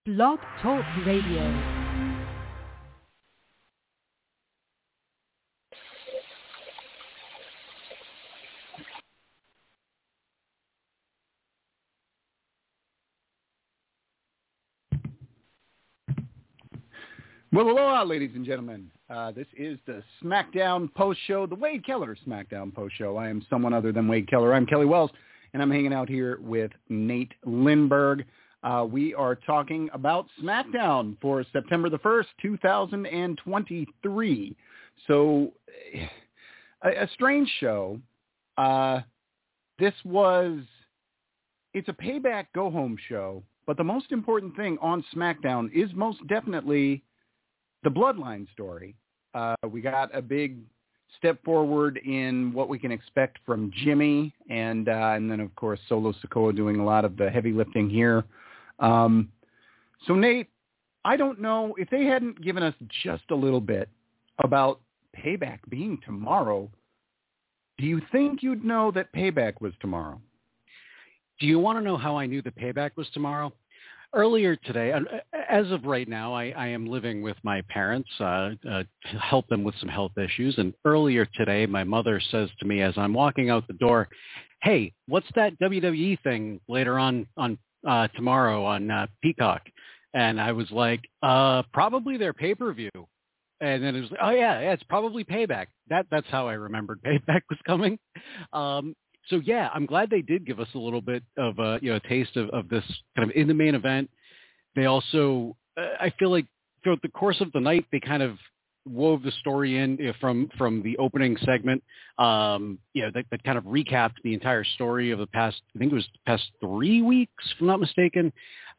Blog Talk Radio. Well, aloha, ladies and gentlemen. This is the SmackDown Post Show, the Wade Keller SmackDown Post Show. I am someone other than Wade Keller. I'm Kelly Wells, and I'm hanging out here with Nate Lindberg. We are talking about SmackDown for September the 1st, 2023. So, a strange show. It's a payback go-home show, but the most important thing on SmackDown is most definitely the Bloodline story. We got a big step forward in what we can expect from Jimmy, and then, of course, Solo Sikoa doing a lot of the heavy lifting here. So, Nate, I don't know if they hadn't given us just a little bit about Payback being tomorrow. Do you think you'd know that Payback was tomorrow? Do you want to know how I knew the Payback was tomorrow? Earlier today, as of right now, I am living with my parents, help them with some health issues. And earlier today, my mother says to me as I'm walking out the door, "Hey, what's that WWE thing later on tomorrow on Peacock?" And I was like, probably their pay-per-view. And then it was like, oh, yeah, it's probably Payback. That's how I remembered Payback was coming. So, yeah, I'm glad they did give us a little bit of a taste of this kind of in the main event. They also, I feel like throughout the course of the night, they kind of wove the story in from the opening segment, that kind of recapped the entire story of the past 3 weeks, if I'm not mistaken.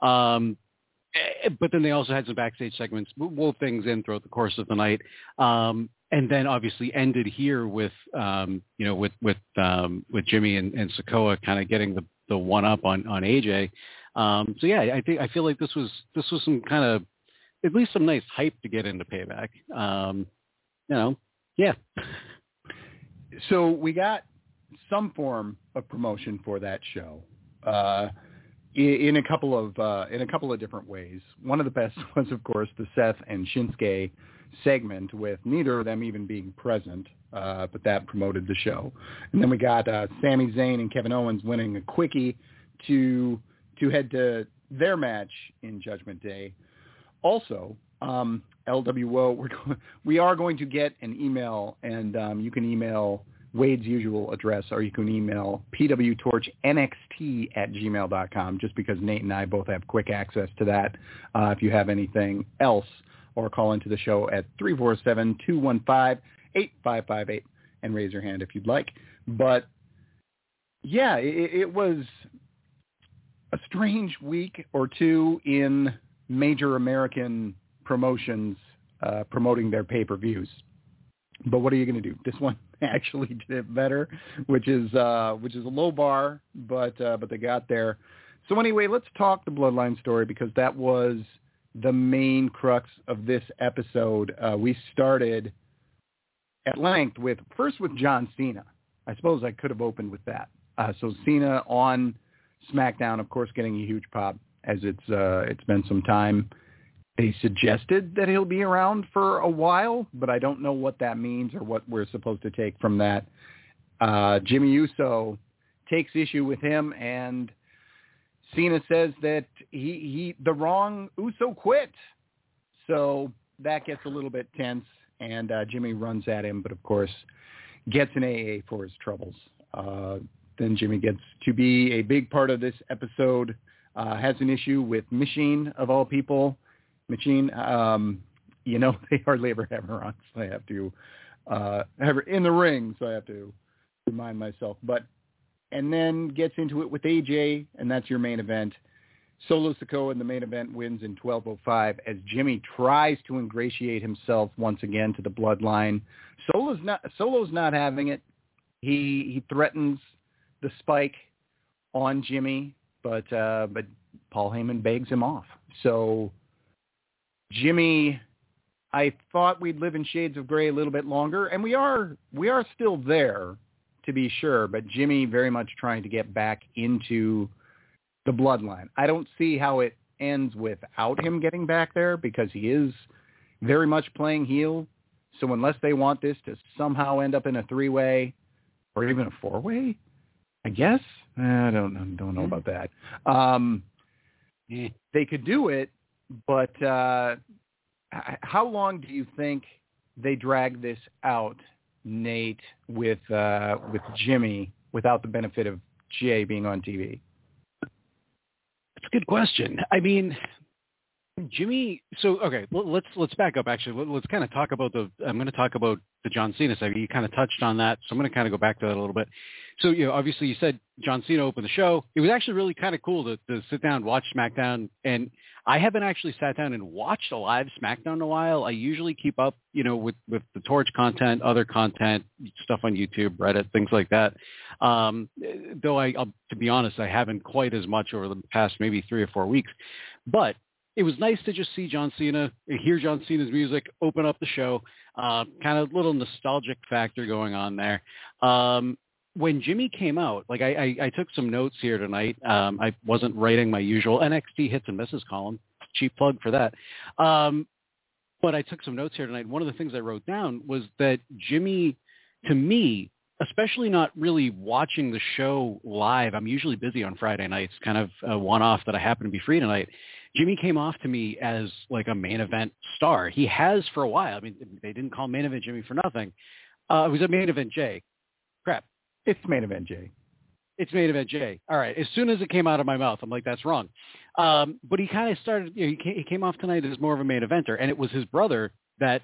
But then they also had some backstage segments, wove things in throughout the course of the night. And then obviously ended here with Jimmy and Sikoa kind of getting the one up on AJ. So yeah, I feel like this was some kind of at least some nice hype to get into Payback. Yeah. So we got some form of promotion for that show in a couple of different ways. One of the best was, of course, the Seth and Shinsuke segment with neither of them even being present, but that promoted the show. And then we got Sami Zayn and Kevin Owens winning a quickie to head to their match in Judgment Day. Also, LWO, we are going to get an email, and you can email Wade's usual address, or you can email pwtorchnxt@gmail.com, just because Nate and I both have quick access to that if you have anything else, or call into the show at 347-215-8558 and raise your hand if you'd like. But, yeah, it was a strange week or two in major American promotions promoting their pay-per-views. But what are you going to do? This one actually did it better, which is a low bar, but they got there. So anyway, let's talk the Bloodline story, because that was the main crux of this episode. We started at length with John Cena. I suppose I could have opened with that. So Cena on SmackDown, of course, getting a huge pop, as it's been some time. They suggested that he'll be around for a while, but I don't know what that means or what we're supposed to take from that. Jimmy Uso takes issue with him, and Cena says that the wrong Uso quit. So that gets a little bit tense, and Jimmy runs at him, but of course gets an AA for his troubles. Then Jimmy gets to be a big part of this episode, has an issue with Machine, of all people. Machine, they hardly ever have her on, so I have to have her in the ring, so I have to remind myself. And then gets into it with AJ, and that's your main event. Solo Sikoa in the main event wins in 12:05 as Jimmy tries to ingratiate himself once again to the Bloodline. Solo's not having it. He threatens the spike on Jimmy, but Paul Heyman begs him off. So Jimmy, I thought we'd live in shades of gray a little bit longer, and we are still there, to be sure, but Jimmy very much trying to get back into the Bloodline. I don't see how it ends without him getting back there because he is very much playing heel. So unless they want this to somehow end up in a 3-way or even a 4-way, I guess I don't know about that. They could do it, but how long do you think they drag this out, Nate, with Jimmy without the benefit of Jay being on TV? That's a good question. I mean, Jimmy. So okay, let's back up. Actually, let's kind of talk about I'm going to talk about the John Cena side. You kind of touched on that, so I'm going to kind of go back to that a little bit. So obviously you said John Cena opened the show. It was actually really kind of cool to sit down, watch SmackDown, and I haven't actually sat down and watched a live SmackDown in a while. I usually keep up, with the Torch content, other content, stuff on YouTube, Reddit, things like that. Though I'll, to be honest, I haven't quite as much over the past maybe 3 or 4 weeks, but it was nice to just see John Cena, hear John Cena's music, open up the show, kind of little nostalgic factor going on there. When Jimmy came out, like I took some notes here tonight. I wasn't writing my usual NXT hits and misses column. Cheap plug for that. But I took some notes here tonight. One of the things I wrote down was that Jimmy, to me, especially not really watching the show live, I'm usually busy on Friday nights, kind of a one-off that I happen to be free tonight. Jimmy came off to me as like a main event star. He has for a while. I mean, they didn't call main event Jimmy for nothing. It was a main event Jay. Crap. It's main event Jay. It's main event Jay. All right. As soon as it came out of my mouth, I'm like, that's wrong. But he kind of started, he came off tonight as more of a main eventer, and it was his brother that,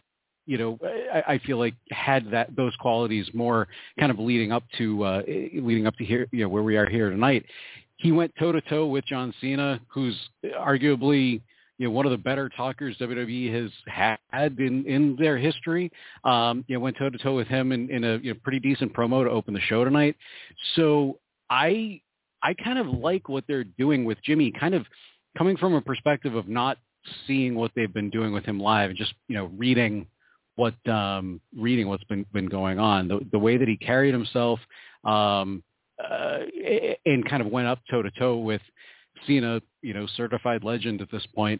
I feel like had those qualities more kind of leading up to here, where we are here tonight. He went toe to toe with John Cena, who's arguably, one of the better talkers WWE has had in their history. Went toe to toe with him in a pretty decent promo to open the show tonight. So I kind of like what they're doing with Jimmy, kind of coming from a perspective of not seeing what they've been doing with him live and just, reading what's been going on, the way that he carried himself, and kind of went up toe to toe with Cena, certified legend at this point.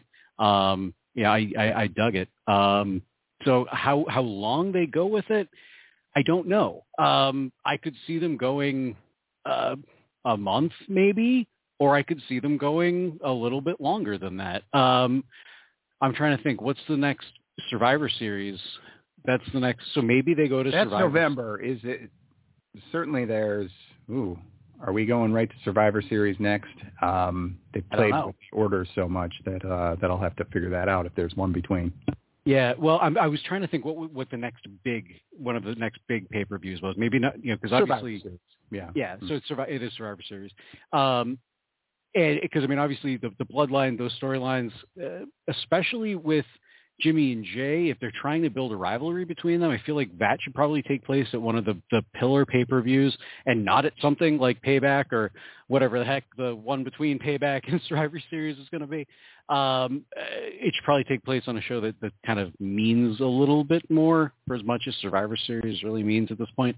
I dug it. So how long they go with it, I don't know. I could see them going a month maybe, or I could see them going a little bit longer than that. I'm trying to think, what's the next Survivor Series? That's the next. So maybe they go to That's Survivor. November. Is it? Certainly there's, are we going right to Survivor Series next? They played with orders so much that I'll have to figure that out if there's one between. Yeah, well, I was trying to think what the next one of the next big pay-per-views was. Maybe not, because obviously, yeah. So it is Survivor Series, and because I mean, obviously the bloodline, those storylines, especially with Jimmy and Jay, if they're trying to build a rivalry between them, I feel like that should probably take place at one of the pillar pay-per-views and not at something like Payback or whatever the heck the one between Payback and Survivor Series is going to be. It should probably take place on a show that kind of means a little bit more, for as much as Survivor Series really means at this point.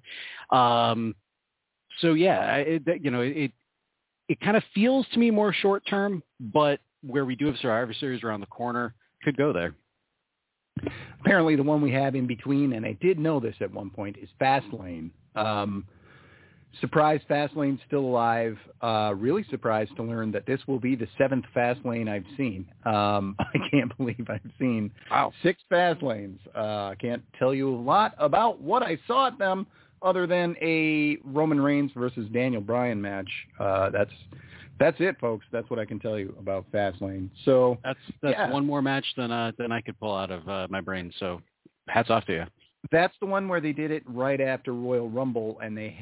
So yeah, it kind of feels to me more short term, but where we do have Survivor Series around the corner, could go there. Apparently the one we have in between, and I did know this at one point, is Fastlane. Surprised Fastlane's still alive. Really surprised to learn that this will be the 7th Fastlane I've seen. I can't believe I've seen 6 Fastlanes. Can't tell you a lot about what I saw at them other than a Roman Reigns versus Daniel Bryan match. That's it, folks. That's what I can tell you about Fastlane. So that's one more match than I could pull out of my brain. So hats off to you. That's the one where they did it right after Royal Rumble, and they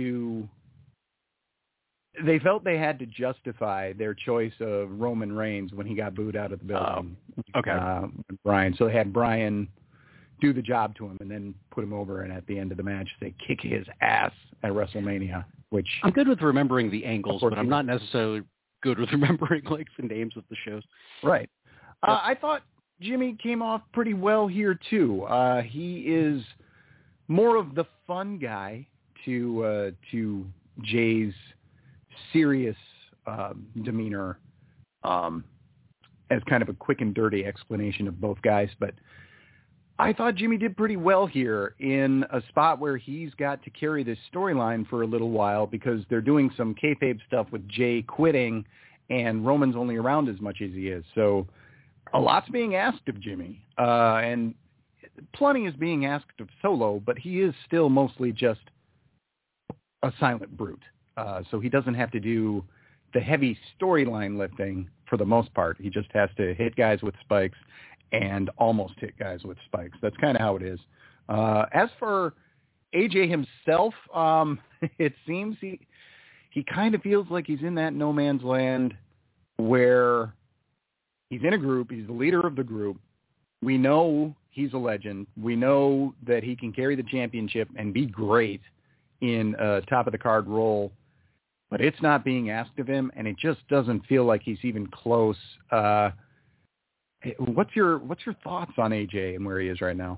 felt they had to justify their choice of Roman Reigns when he got booed out of the building. Bryan. So they had Bryan do the job to him and then put him over, and at the end of the match, they kick his ass at WrestleMania. Which I'm good with remembering the angles, but I'm not necessarily good with remembering like the names of the shows. Right. I thought Jimmy came off pretty well here too. He is more of the fun guy to Jay's serious demeanor. as kind of a quick and dirty explanation of both guys. But I thought Jimmy did pretty well here in a spot where he's got to carry this storyline for a little while because they're doing some kayfabe stuff with Jay quitting and Roman's only around as much as he is. So a lot's being asked of Jimmy, and plenty is being asked of Solo, but he is still mostly just a silent brute. So he doesn't have to do the heavy storyline lifting for the most part. He just has to hit guys with spikes and almost hit guys with spikes. That's kind of how it is. As for AJ himself, it seems he kind of feels like he's in that no man's land where he's in a group. He's the leader of the group. We know he's a legend. We know that he can carry the championship and be great in a top-of-the-card role, but it's not being asked of him, and it just doesn't feel like he's even close. What's your thoughts on AJ and where he is right now?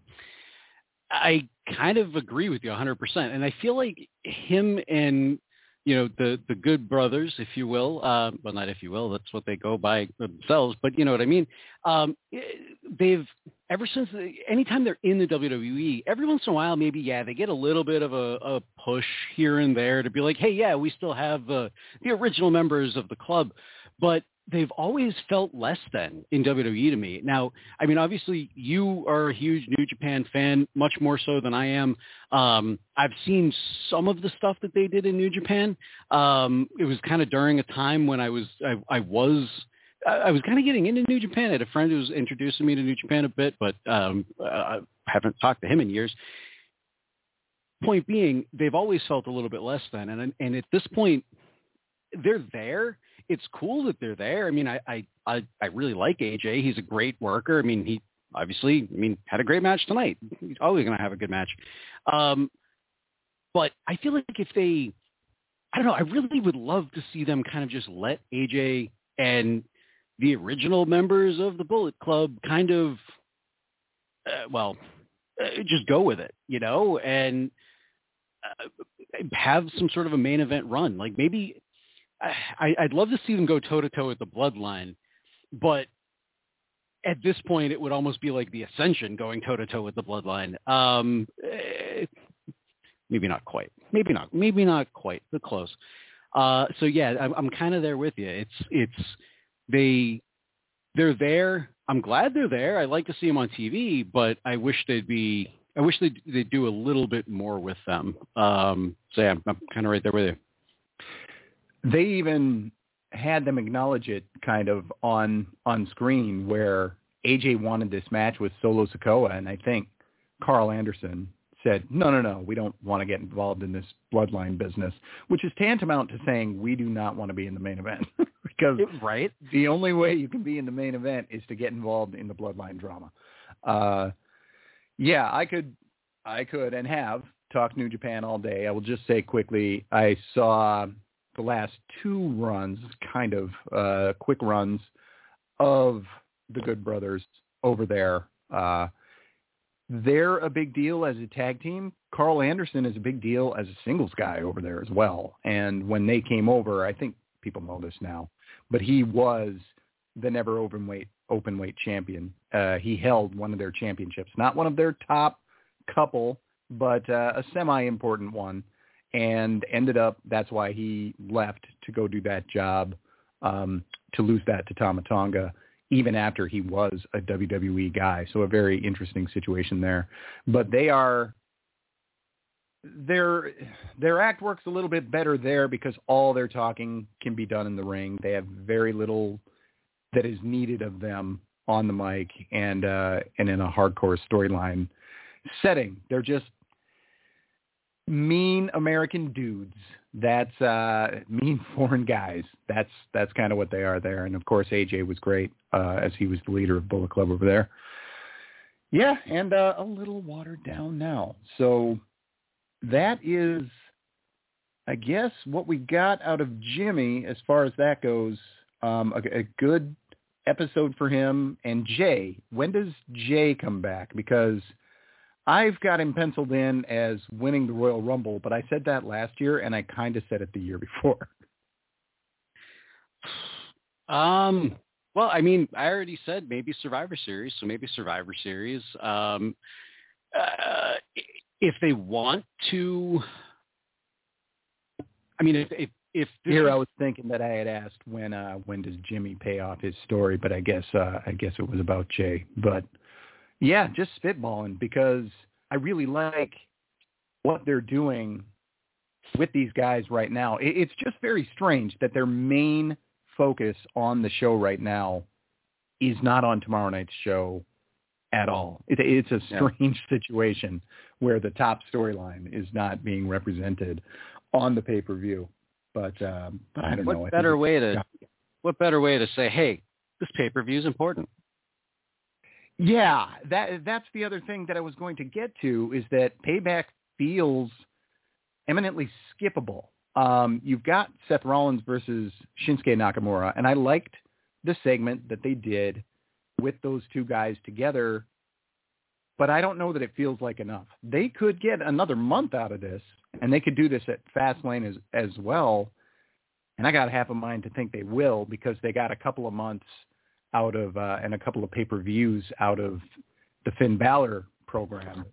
I kind of agree with you 100%, and I feel like him and the Good Brothers, if you will, well, not if you will, that's what they go by themselves, but you know what I mean. They've ever since anytime they're in the WWE, every once in a while, maybe they get a little bit of a push here and there to be like, hey, we still have the original members of the club, but they've always felt less than in WWE to me. Now, I mean, obviously you are a huge New Japan fan, much more so than I am. I've seen some of the stuff that they did in New Japan. It was kind of during a time when I was kind of getting into New Japan. I had a friend who was introducing me to New Japan a bit, but I haven't talked to him in years. Point being, they've always felt a little bit less than, and at this point, they're there. It's cool that they're there. I mean, I really like AJ. He's a great worker. I mean, he obviously, had a great match tonight. He's always going to have a good match. But I feel like if they, I don't know, I really would love to see them kind of just let AJ and the original members of the Bullet Club kind of, just go with it, and have some sort of a main event run. Like maybe I'd love to see them go toe-to-toe with the Bloodline, but at this point, it would almost be like the Ascension going toe-to-toe with the Bloodline. Maybe not quite. Maybe not quite, but close. So yeah, I'm kind of there with you. They're there. I'm glad they're there. I like to see them on TV, but I wish they'd do a little bit more with them. So yeah, I'm kind of right there with you. They even had them acknowledge it kind of on screen where AJ wanted this match with Solo Sikoa, and I think Carl Anderson said, no, we don't want to get involved in this Bloodline business, which is tantamount to saying we do not want to be in the main event because right? The only way you can be in the main event is to get involved in the Bloodline drama. I could and have talked New Japan all day. I will just say quickly, I saw the last two runs, kind of quick runs of the Good Brothers over there. They're a big deal as a tag team. Carl Anderson is a big deal as a singles guy over there as well. And when they came over, I think people know this now, but he was the never open weight champion. He held one of their championships, not one of their top couple, but a semi-important one. And ended up, that's why he left to go do that job, to lose that to Tama Tonga, even after he was a WWE guy. So a very interesting situation there. But their act works a little bit better there because all their talking can be done in the ring. They have very little that is needed of them on the mic and in a hardcore storyline setting. They're just mean American dudes. That's mean foreign guys. That's kind of what they are there. And of course, AJ was great as he was the leader of Bullet Club over there. Yeah, and a little watered down now. So that is, I guess, what we got out of Jimmy as far as that goes. A good episode for him. And Jay, when does Jay come back? Because I've got him penciled in as winning the Royal Rumble, but I said that last year, and I kind of said it the year before. Well, I mean, I already said maybe Survivor Series, so maybe Survivor Series. If they want to, I mean, if here I was thinking that I had asked when does Jimmy pay off his story, but I guess it was about Jay. But yeah, just spitballing because I really like what they're doing with these guys right now. It's just very strange that their main focus on the show right now is not on tomorrow night's show at all. It's a strange situation where the top storyline is not being represented on the pay-per-view. But I don't know. What better way to say, hey, this pay-per-view is important? Yeah, that's the other thing that I was going to get to is that Payback feels eminently skippable. You've got Seth Rollins versus Shinsuke Nakamura, and I liked the segment that they did with those two guys together, but I don't know that it feels like enough. They could get another month out of this, and they could do this at Fastlane as well, and I got half a mind to think they will because they got a couple of months out of and a couple of pay-per-views out of the Finn Balor program.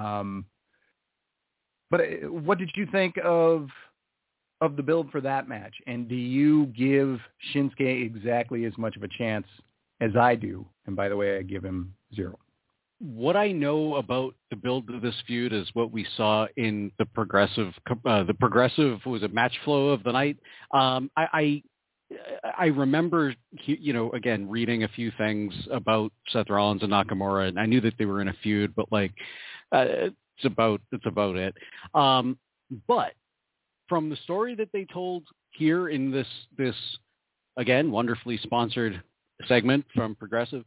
But what did you think of the build for that match? And do you give Shinsuke exactly as much of a chance as I do? And by the way, I give him 0. What I know about the build of this feud is what we saw in the progressive was a match flow of the night. I remember, again, reading a few things about Seth Rollins and Nakamura, and I knew that they were in a feud, but it's about it. But from the story that they told here in this again, wonderfully sponsored segment from Progressive,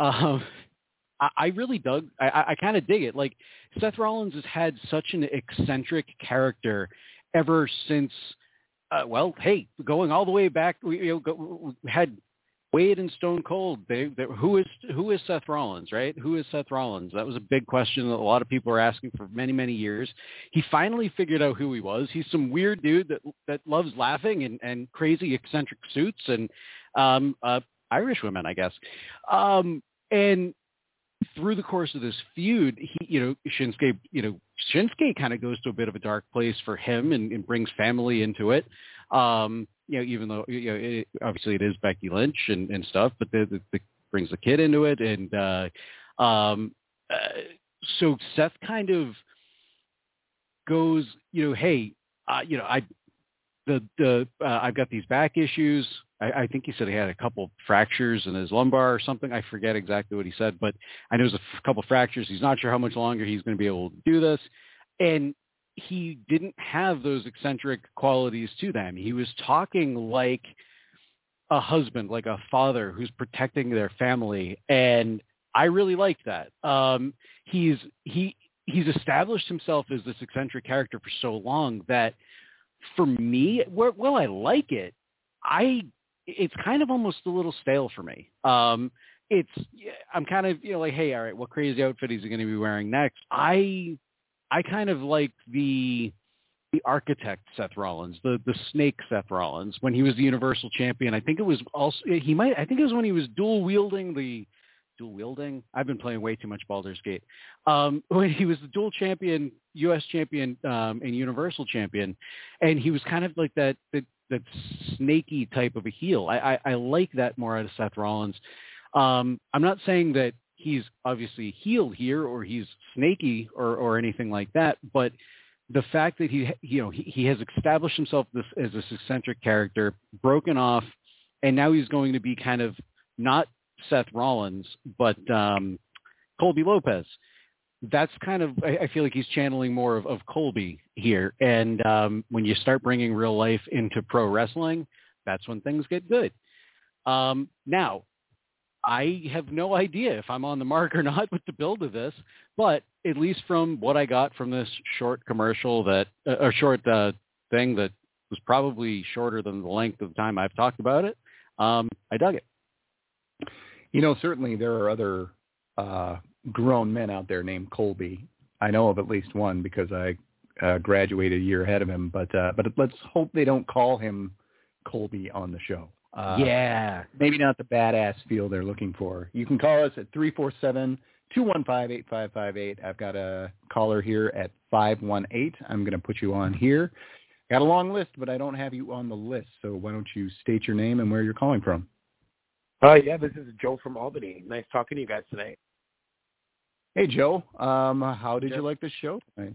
I really dug. I kind of dig it. Like Seth Rollins has had such an eccentric character ever since. Going all the way back, we had Wade and Stone Cold. Who is Seth Rollins, right? Who is Seth Rollins? That was a big question that a lot of people were asking for many, many years. He finally figured out who he was. He's some weird dude that loves laughing and crazy eccentric suits and Irish women, I guess. And through the course of this feud, Shinsuke kind of goes to a bit of a dark place for him and brings family into it. Even though obviously it is Becky Lynch and stuff, but the brings the kid into it, and so Seth kind of goes, I've got these back issues. I think he said he had a couple fractures in his lumbar or something. I forget exactly what he said, but I know there's a couple fractures. He's not sure how much longer he's going to be able to do this. And he didn't have those eccentric qualities to them. He was talking like a husband, like a father who's protecting their family. And I really liked that. He's established himself as this eccentric character for so long that for me, I like it. It's kind of almost a little stale for me. I'm kind of, hey, all right, what crazy outfit is he going to be wearing next? I kind of like the architect Seth Rollins, the snake Seth Rollins, when he was the Universal Champion. I think it was when he was dual wielding. I've been playing way too much Baldur's Gate. When he was the dual champion, U.S. champion, and Universal Champion, and he was kind of like that snaky type of a heel. I like that more out of Seth Rollins. I'm not saying that he's obviously heel here or he's snaky or anything like that, but the fact that he has established himself as this eccentric character, broken off, and now he's going to be kind of not Seth Rollins, but Colby Lopez. That's kind of, I feel like he's channeling more of Colby here. And when you start bringing real life into pro wrestling, that's when things get good. Now, I have no idea if I'm on the mark or not with the build of this, but at least from what I got from this short commercial thing that was probably shorter than the length of the time I've talked about it, I dug it. Certainly there are other grown men out there named Colby. I know of at least one because I graduated a year ahead of him, but let's hope they don't call him Colby on the show. Maybe not the badass feel they're looking for. You can call us at 347-215-8558. I've got a caller here at 518. I'm going to put you on here. Got a long list, but I don't have you on the list. So why don't you state your name and where you're calling from? This is Joe from Albany. Nice talking to you guys tonight. Hey, Joe. How did you like the show tonight?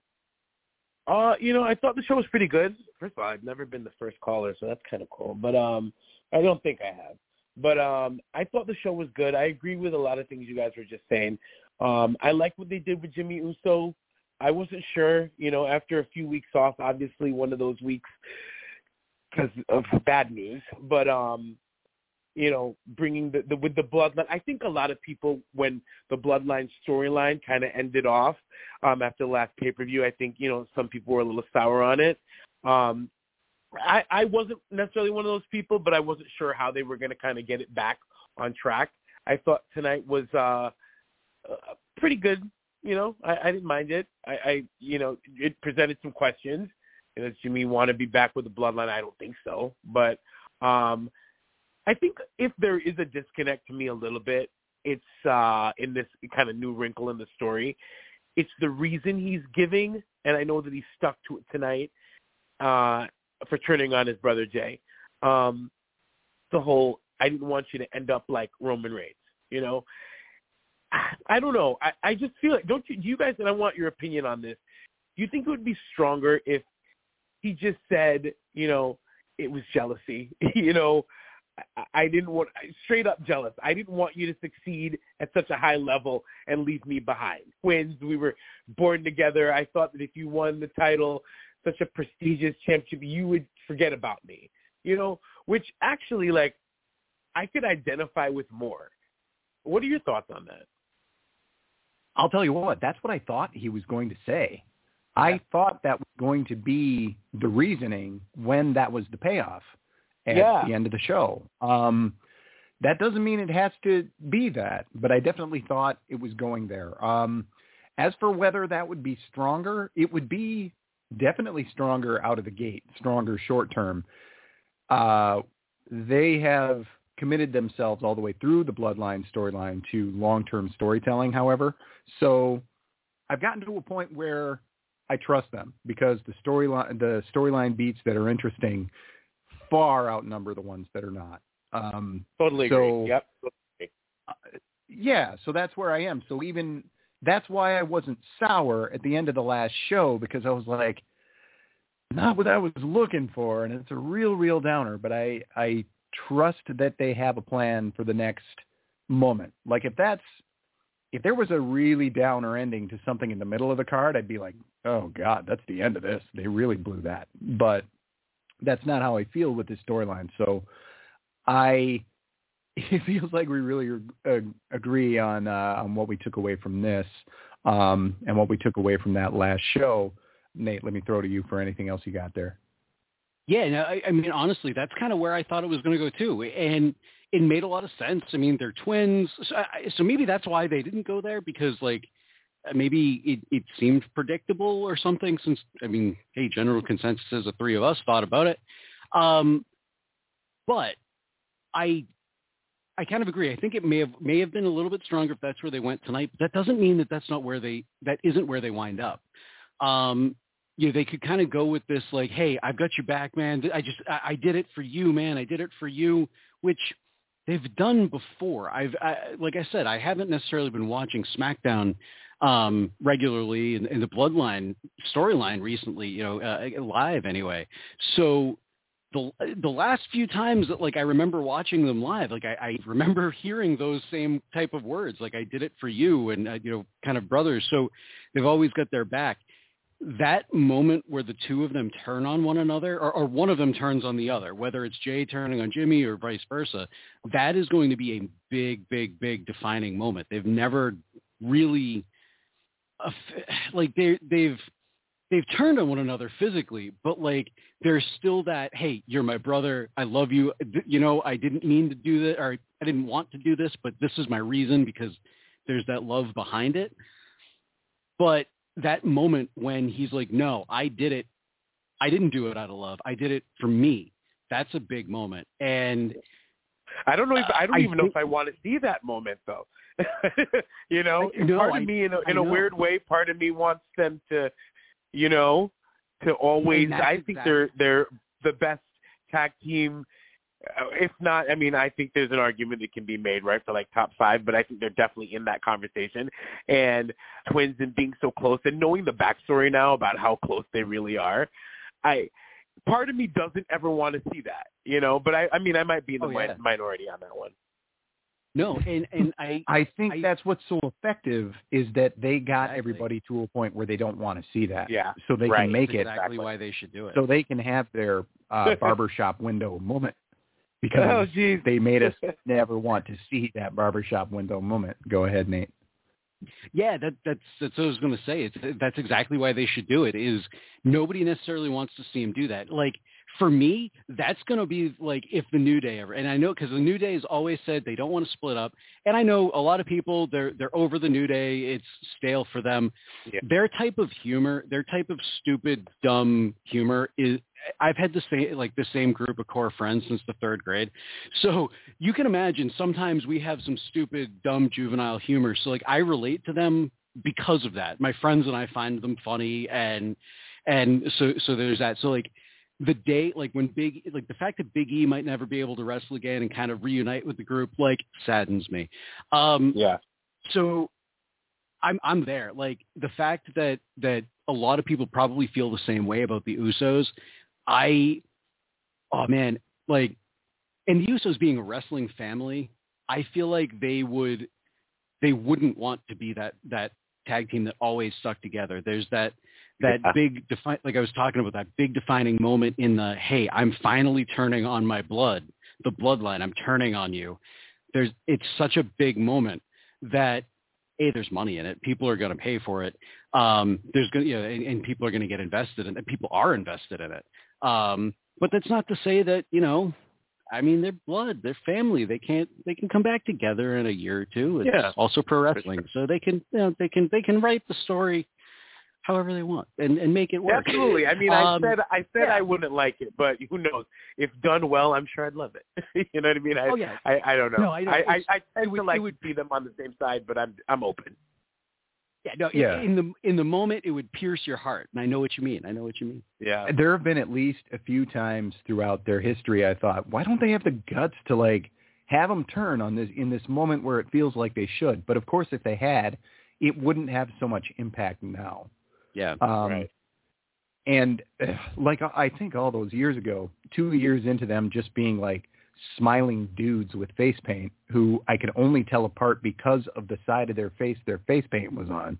I thought the show was pretty good. First of all, I've never been the first caller, so that's kind of cool. But I don't think I have. But I thought the show was good. I agree with a lot of things you guys were just saying. I like what they did with Jimmy Uso. I wasn't sure, after a few weeks off, obviously one of those weeks because of bad news. But, bringing with the Bloodline, I think a lot of people, when the Bloodline storyline kind of ended off after the last pay-per-view, I think, some people were a little sour on it. I wasn't necessarily one of those people, but I wasn't sure how they were going to kind of get it back on track. I thought tonight was pretty good. I didn't mind it. It presented some questions. Does Jimmy want to be back with the Bloodline? I don't think so. But I think if there is a disconnect to me a little bit, it's in this kind of new wrinkle in the story. It's the reason he's giving, and I know that he stuck to it tonight, for turning on his brother Jay. The whole, I didn't want you to end up like Roman Reigns, I don't know. I just feel like, do you guys, and I want your opinion on this, do you think it would be stronger if he just said, it was jealousy, I didn't want, straight up jealous. I didn't want you to succeed at such a high level and leave me behind. Twins, we were born together. I thought that if you won the title, such a prestigious championship, you would forget about me, which actually, like, I could identify with more. What are your thoughts on that? I'll tell you what, that's what I thought he was going to say. Yeah. I thought that was going to be the reasoning when that was the payoff at the end of the show. That doesn't mean it has to be that, but I definitely thought it was going there. As for whether that would be stronger, it would be definitely stronger out of the gate, stronger short term. They have committed themselves all the way through the Bloodline storyline to long-term storytelling, however. So I've gotten to a point where I trust them because the storyline beats that are interesting far outnumber the ones that are not. Totally agree. Yep. So that's where I am. So even that's why I wasn't sour at the end of the last show, because I was like, not what I was looking for, and it's a real downer. But I trust that they have a plan for the next moment. Like if there was a really downer ending to something in the middle of the card, I'd be like, oh God, that's the end of this. They really blew that. But that's not how I feel with this storyline. So it feels like we really agree on what we took away from this and what we took away from that last show. Nate, let me throw to you for anything else you got there. Yeah, no, I mean, honestly, that's kind of where I thought it was going to go too. And it made a lot of sense. I mean, they're twins. So maybe that's why they didn't go there, because like maybe it seemed predictable or something, since, I mean, hey, general consensus is the three of us thought about it. But I kind of agree. I think it may have been a little bit stronger if that's where they went tonight. But that doesn't mean that that isn't where they wind up. They could kind of go with this, like, hey, I've got your back, man. I did it for you, man. I did it for you, which they've done before. Like I said, I haven't necessarily been watching SmackDown regularly in the Bloodline storyline recently, live anyway. So the last few times that, like, I remember watching them live, like I remember hearing those same type of words, like I did it for you, and kind of brothers. So they've always got their back. That moment where the two of them turn on one another, or one of them turns on the other, whether it's Jay turning on Jimmy or vice versa, that is going to be a big defining moment. They've never really like they've turned on one another physically, but like there's still that, hey, you're my brother, I love you, I didn't mean to do that, or I didn't want to do this, but this is my reason, because there's that love behind it. But that moment when he's like, no, I did it. I didn't do it out of love. I did it for me. That's a big moment. And I don't know if I want to see that moment though. Part of me in a weird way, part of me wants them to, to always. I think they're the best tag team. If not, I think there's an argument that can be made, right, for like top 5, but I think they're definitely in that conversation. And twins and being so close and knowing the backstory now about how close they really are, part of me doesn't ever want to see that, but I might be in the minority on that one. No, and I think that's what's so effective is that they got everybody to a point where they don't want to see that. Yeah. So they can make that's it. Exactly why they should do it. So they can have their barbershop window moment. Because they made us never want to see that barbershop window moment. Go ahead, Nate. Yeah, that's what I was going to say. That's exactly why they should do it. Is nobody necessarily wants to see him do that. Like for me, that's going to be like if the New Day ever. And I know because the New Day has always said they don't want to split up. And I know a lot of people they're over the New Day. It's stale for them. Yeah. Their type of humor, their type of stupid, dumb humor is. I've had the same group of core friends since the 3rd grade. So you can imagine sometimes we have some stupid, dumb, juvenile humor. So like I relate to them because of that. My friends and I find them funny. And so there's that. So like the day, like when the fact that Big E might never be able to wrestle again and kind of reunite with the group, like saddens me. Yeah. So I'm there. Like the fact that a lot of people probably feel the same way about the Usos. And the Usos being a wrestling family, I feel like they wouldn't want to be that tag team that always stuck together. There's that big like I was talking about, that big defining moment in the, hey, I'm finally turning on my blood, the bloodline. I'm turning on you. It's such a big moment that there's money in it. People are going to pay for it. There's going and people are going to get invested in it. People are invested in it. But that's not to say that, they're blood, they're family. They can come back together in a year or two. It's also pro wrestling. So they can write the story however they want and make it work. Absolutely. I said I wouldn't like it, but who knows? If done well, I'm sure I'd love it. You know what I mean? I don't know. No, I tend to like to see them on the same side, but I'm open. In the moment, it would pierce your heart, and I know what you mean. Yeah. There have been at least a few times throughout their history I thought, why don't they have the guts to like have them turn on this in this moment where it feels like they should? But of course, if they had, it wouldn't have so much impact now. Yeah. Right. And like I think all those years ago, 2 years into them just being like smiling dudes with face paint who I could only tell apart because of the side of their face paint was on.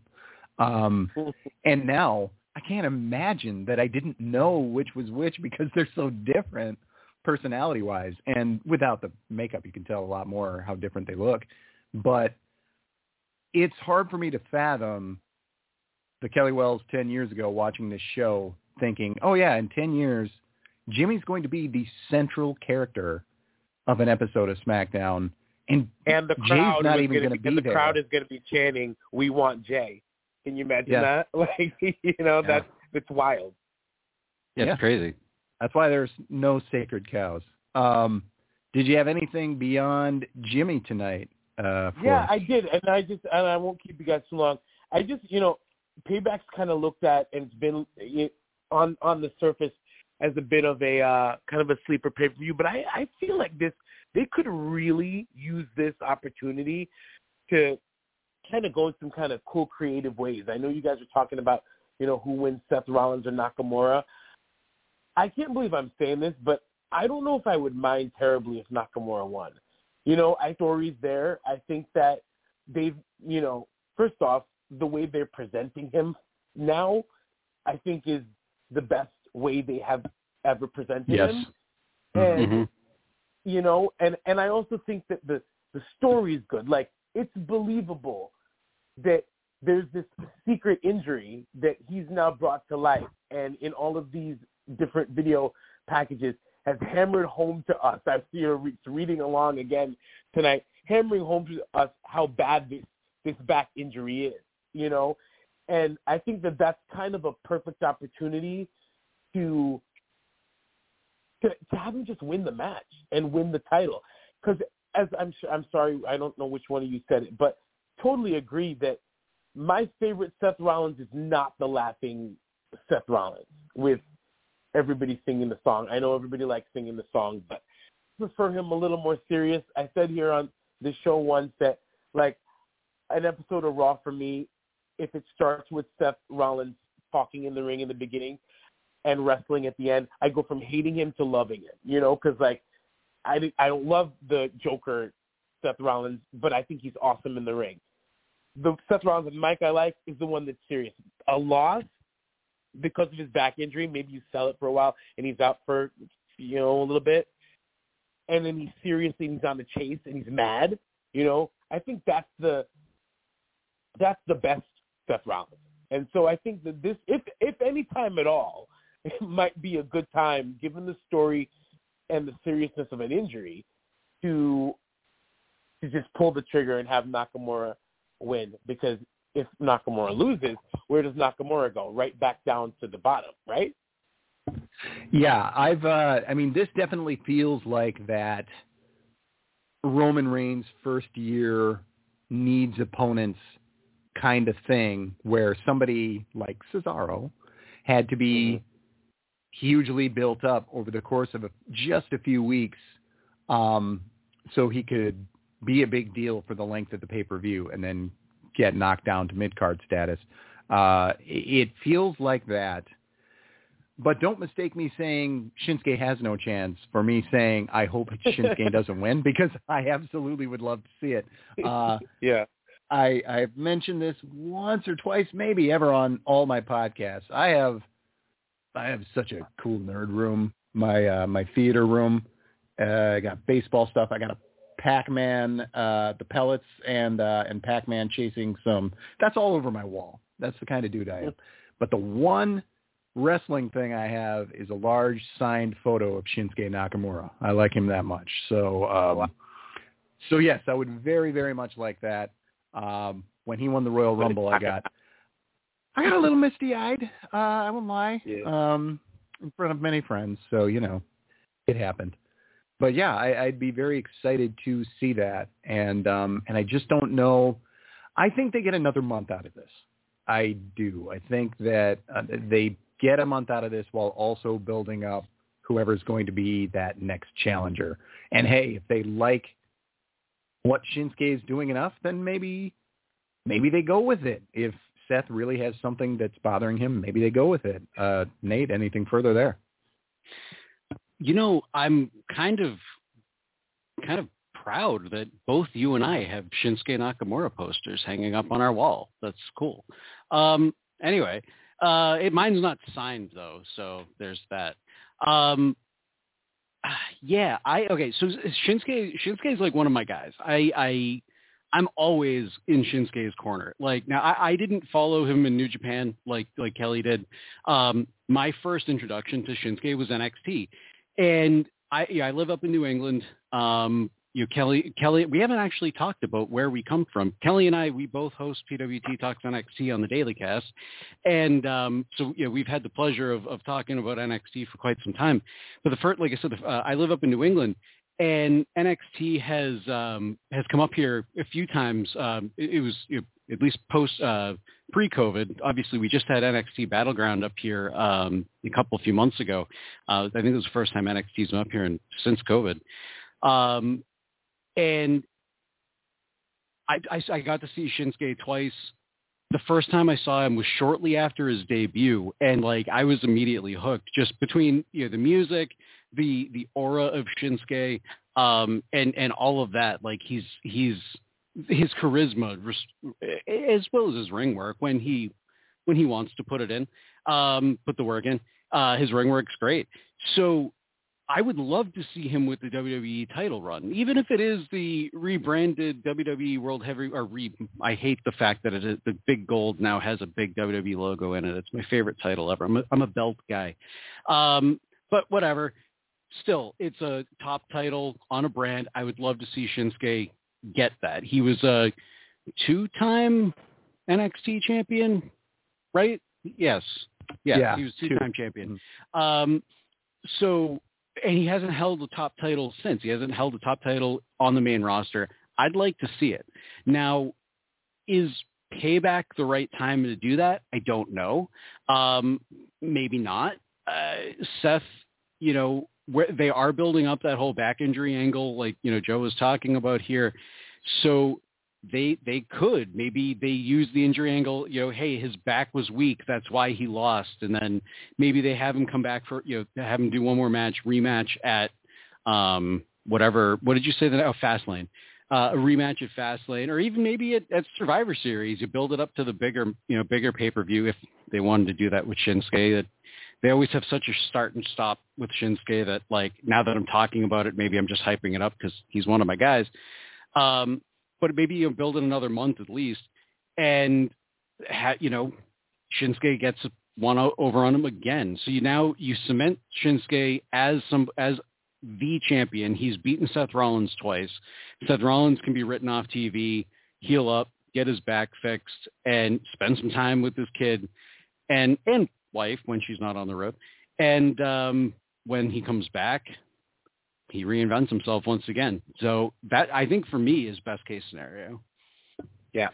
And now I can't imagine that I didn't know which was which because they're so different personality-wise. And without the makeup, you can tell a lot more how different they look. But it's hard for me to fathom the Kelly Wells 10 years ago watching this show thinking, oh, yeah, in 10 years, Jimmy's going to be the central character of an episode of SmackDown. And the crowd Jay's not even going to be there. The crowd is going to be chanting, "We want Jay." Can you imagine that? Like, that's wild. Yeah, it's crazy. That's why there's no sacred cows. Did you have anything beyond Jimmy tonight? I did, and I won't keep you guys too long. I just, Payback's kind of looked at, and it's been on the surface as a bit of a kind of a sleeper pay-per-view, but I feel like they could really use this opportunity to kind of go in some kind of cool, creative ways. I know you guys are talking about, who wins, Seth Rollins or Nakamura. I can't believe I'm saying this, but I don't know if I would mind terribly if Nakamura won. Story's there. I think that they've, first off, the way they're presenting him now, I think is the best way they have ever presented him. And, and I also think that the story is good. Like, it's believable that there's this secret injury that he's now brought to light, and in all of these different video packages has hammered home to us. I see her reading along again tonight, hammering home to us how bad this back injury is, and I think that that's kind of a perfect opportunity to to have him just win the match and win the title. Because as I'm sorry, I don't know which one of you said it, but totally agree that my favorite Seth Rollins is not the laughing Seth Rollins with everybody singing the song. I know everybody likes singing the song, but I prefer him a little more serious. I said here on this show once that, like, an episode of Raw for me, if it starts with Seth Rollins talking in the ring in the beginning and wrestling at the end, I go from hating him to loving him, you know, because, like, I don't love the Joker Seth Rollins, but I think he's awesome in the ring. The Seth Rollins and Mike I like is the one that's serious. A loss because of his back injury, maybe you sell it for a while and he's out for, you know, a little bit, and then he's serious and he's on the chase and he's mad, you know. I think that's the best Seth Rollins. And so I think that this, if any time at all, it might be a good time, given the story and the seriousness of an injury, to just pull the trigger and have Nakamura win. Because if Nakamura loses, where does Nakamura go? Right back down to the bottom, right? Yeah, I mean, this definitely feels like that Roman Reigns' first year needs opponents kind of thing, where somebody like Cesaro had to be hugely built up over the course of just a few weeks, so he could be a big deal for the length of the pay-per-view and then get knocked down to mid-card status. It feels like that. But don't mistake me saying Shinsuke has no chance for me saying I hope Shinsuke doesn't win, because I absolutely would love to see it. Yeah. I've mentioned this once or twice, maybe ever, on all my podcasts. I have such a cool nerd room. My theater room. I got baseball stuff. I got a Pac-Man, the pellets, and Pac-Man chasing some. That's all over my wall. That's the kind of dude I am. But the one wrestling thing I have is a large signed photo of Shinsuke Nakamura. I like him that much. So yes, I would very, very much like that. When he won the Royal Rumble, I got a little misty-eyed. I won't lie. Yeah. In front of many friends. So, you know, it happened. But yeah, I'd be very excited to see that. And I just don't know. I think they get another month out of this. I do. I think that they get a month out of this while also building up whoever's going to be that next challenger. And hey, if they like what Shinsuke is doing enough, then maybe they go with it. If Seth really has something that's bothering him, maybe they go with it. Nate, anything further there? You know, I'm kind of proud that both you and I have Shinsuke Nakamura posters hanging up on our wall. That's cool. Anyway, mine's not signed though, so there's that. Yeah, so Shinsuke is like one of my guys. I'm always in Shinsuke's corner. Like, now I didn't follow him in New Japan like Kelly did. My first introduction to Shinsuke was NXT, and I live up in New England. Kelly, we haven't actually talked about where we come from. Kelly and I, we both host PWT Talks NXT on the Daily Cast. And so we've had the pleasure of talking about NXT for quite some time. But like I said, I live up in New England, and NXT has come up here a few times. It was at least pre-COVID. Obviously, we just had NXT Battleground up here a few months ago. I think it was the first time NXT's been up here since COVID. And I got to see Shinsuke twice. The first time I saw him was shortly after his debut, and like I was immediately hooked, just between the music, the aura of Shinsuke, and all of that. Like his charisma, as well as his ring work when he wants to put it in, put the work in. His ring work's great. So I would love to see him with the WWE title run, even if it is the rebranded WWE World Heavy. I hate the fact that the big gold now has a big WWE logo in it. It's my favorite title ever. I'm a belt guy, but whatever. Still, it's a top title on a brand. I would love to see Shinsuke get that. He was a 2-time NXT champion, right? Yes. Yeah. He was 2-time champion. So and he hasn't held the top title since. He hasn't held the top title on the main roster. I'd like to see it. Now, is Payback the right time to do that? I don't know. Maybe not. Seth, they are building up that whole back injury angle, like, Joe was talking about here. So they could, maybe they use the injury angle, hey, his back was weak, that's why he lost. And then maybe they have him come back for, have him do one more rematch at whatever, what did you say? Fastlane. A rematch at Fastlane, or even maybe at Survivor Series. You build it up to the bigger pay-per-view if they wanted to do that with Shinsuke. That they always have such a start and stop with Shinsuke that, like, now that I'm talking about it, maybe I'm just hyping it up because he's one of my guys. But maybe you build it another month at least, and Shinsuke gets one over on him again. So you cement Shinsuke as the champion. He's beaten Seth Rollins twice. Seth Rollins can be written off TV, heal up, get his back fixed, and spend some time with his kid and wife when she's not on the road. And when he comes back, he reinvents himself once again. So that, I think, for me, is best case scenario. Yeah.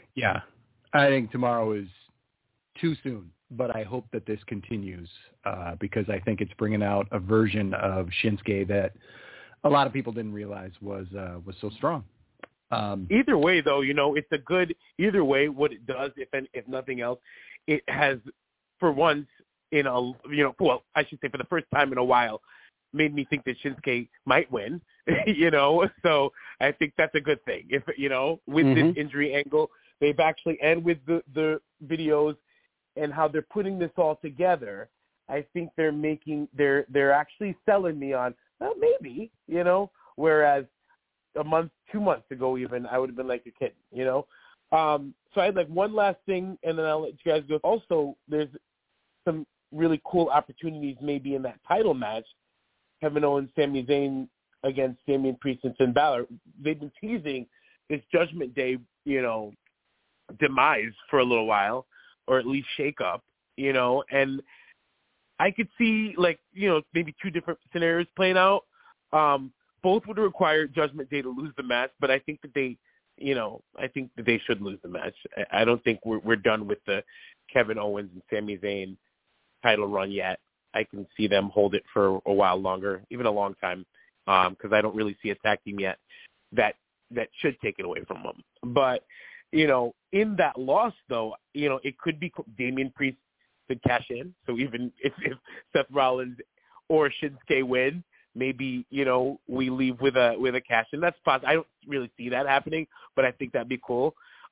I think tomorrow is too soon, but I hope that this continues because I think it's bringing out a version of Shinsuke that a lot of people didn't realize was so strong. Either way, though, it's a good either way. What it does, if nothing else, it has, for once in a I should say for the first time in a while, made me think that Shinsuke might win. So I think that's a good thing. If with this injury angle, they've actually, and with the videos and how they're putting this all together, I think they're actually selling me on, well, maybe, whereas a month, 2 months ago even, I would have been like, you're kidding, So I had like one last thing, and then I'll let you guys go. Also, there's some really cool opportunities maybe in that title match, Kevin Owens, Sami Zayn against Damian Priest and Finn Balor. They've been teasing this Judgment Day, demise for a little while, or at least shake up, and I could see, like, maybe two different scenarios playing out. Both would require Judgment Day to lose the match, but I think that they should lose the match. I don't think we're done with the Kevin Owens and Sami Zayn title run yet. I can see them hold it for a while longer, even a long time, because I don't really see a tag team yet that should take it away from them. But, in that loss, though, it could be Damian Priest could cash in. So even if Seth Rollins or Shinsuke win, maybe, we leave with a cash in. That's possible. I don't really see that happening, but I think that'd be cool.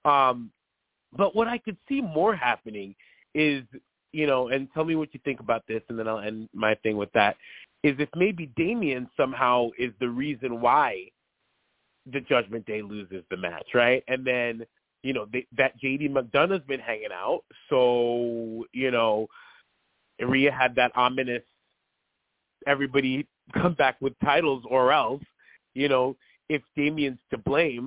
But what I could see more happening is, and tell me what you think about this, and then I'll end my thing with that, is if maybe Damian somehow is the reason why the Judgment Day loses the match, right? And then, that JD McDonough's been hanging out. So, Rhea had that ominous, everybody come back with titles or else, if Damian's to blame,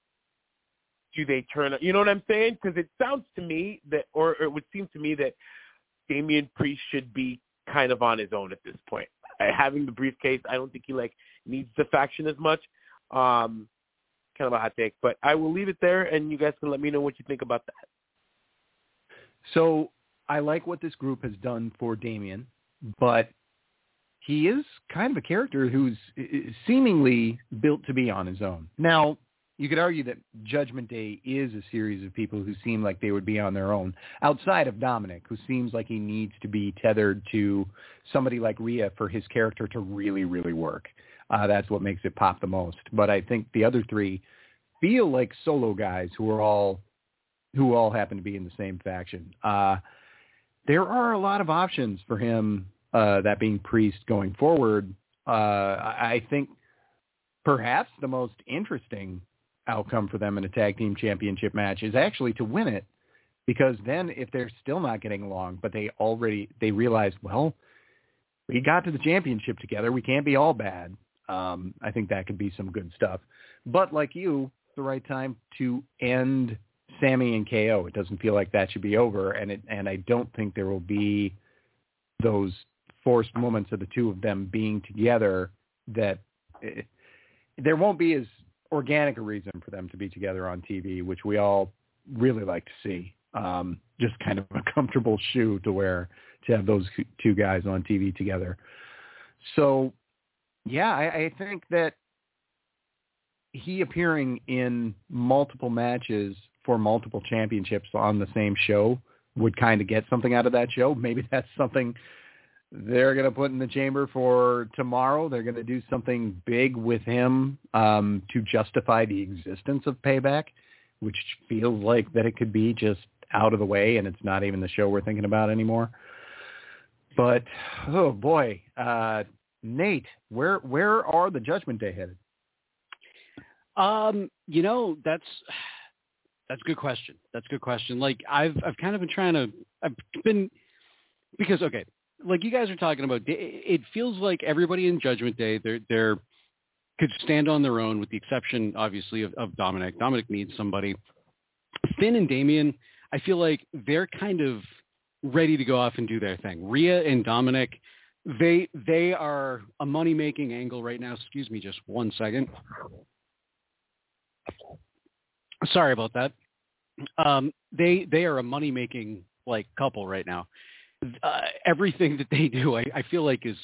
do they turn, you know what I'm saying? Because it sounds to me that, or it would seem to me that Damian Priest should be kind of on his own at this point. Having the briefcase, I don't think he needs the faction as much. Kind of a hot take, but I will leave it there, and you guys can let me know what you think about that. So I like what this group has done for Damian, but he is kind of a character who's seemingly built to be on his own. Now, you could argue that Judgment Day is a series of people who seem like they would be on their own, outside of Dominic, who seems like he needs to be tethered to somebody like Rhea for his character to really, really work. That's what makes it pop the most. But I think the other three feel like solo guys who all happen to be in the same faction. There are a lot of options for him, that being Priest, going forward. I think perhaps the most interesting outcome for them in a tag team championship match is actually to win it, because then if they're still not getting along, but they realize, well, we got to the championship together, we can't be all bad. I think that could be some good stuff. But like you, the right time to end Sami and KO. It doesn't feel like that should be over, and I don't think there will be those forced moments of the two of them being together that there won't be as organic a reason for them to be together on TV, which we all really like to see. Just kind of a comfortable shoe to wear to have those two guys on TV together. So, yeah, I think that he appearing in multiple matches for multiple championships on the same show would kind of get something out of that show. Maybe that's something they're going to put in the chamber for tomorrow. They're going to do something big with him to justify the existence of Payback, which feels like that it could be just out of the way and it's not even the show we're thinking about anymore. But, oh boy, Nate, where are the Judgment Day headed? That's a good question. That's a good question. Like I've kind of been because, okay, like you guys are talking about, it feels like everybody in Judgment Day, they're could stand on their own with the exception, obviously, of Dominic. Dominic needs somebody. Finn and Damian, I feel like they're kind of ready to go off and do their thing. Rhea and Dominic, they are a money-making angle right now. Excuse me just one second. Sorry about that. They are a money-making like couple right now. Everything that they do, I feel like is,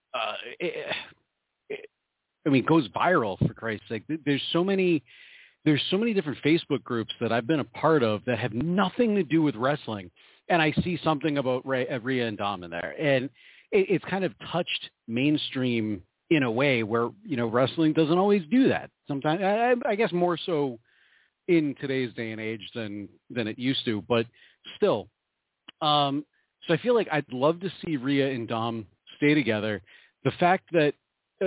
goes viral, for Christ's sake. There's so many different Facebook groups that I've been a part of that have nothing to do with wrestling, and I see something about Rhea and Dom in there, and it's kind of touched mainstream in a way where wrestling doesn't always do that. Sometimes, I guess more so in today's day and age than it used to, but still. So I feel like I'd love to see Rhea and Dom stay together. The fact that,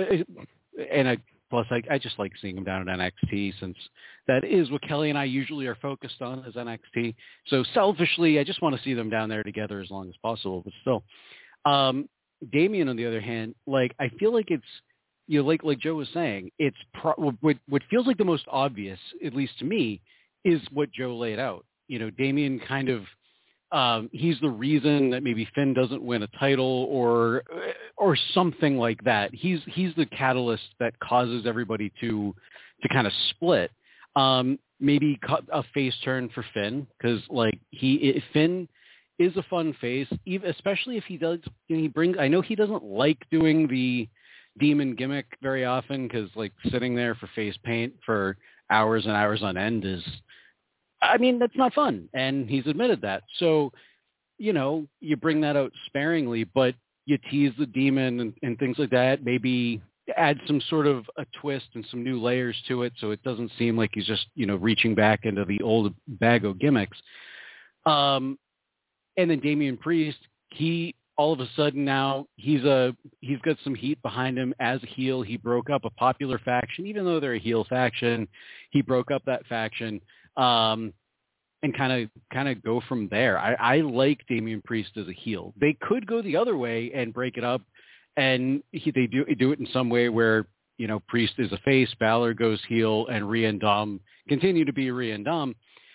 I just like seeing them down at NXT since that is what Kelly and I usually are focused on is NXT. So selfishly, I just want to see them down there together as long as possible. But still, Damian, on the other hand, like I feel like it's, like Joe was saying, it's what feels like the most obvious, at least to me, is what Joe laid out. Damian kind of. He's the reason that maybe Finn doesn't win a title or something like that. He's the catalyst that causes everybody to kind of split. Maybe a face turn for Finn because Finn is a fun face, especially if he does. I know he doesn't like doing the demon gimmick very often because sitting there for face paint for hours and hours on end is. That's not fun, and he's admitted that. So, you bring that out sparingly, but you tease the demon and things like that. Maybe add some sort of a twist and some new layers to it so it doesn't seem like he's just, reaching back into the old bag of gimmicks. And then Damian Priest, he all of a sudden now he's got some heat behind him as a heel. He broke up a popular faction, even though they're a heel faction. He broke up that faction. And kind of go from there. I like Damian Priest as a heel. They could go the other way and break it up, and they do it in some way where Priest is a face, Balor goes heel, and Rhea and Dom continue to be Rhea and Dom.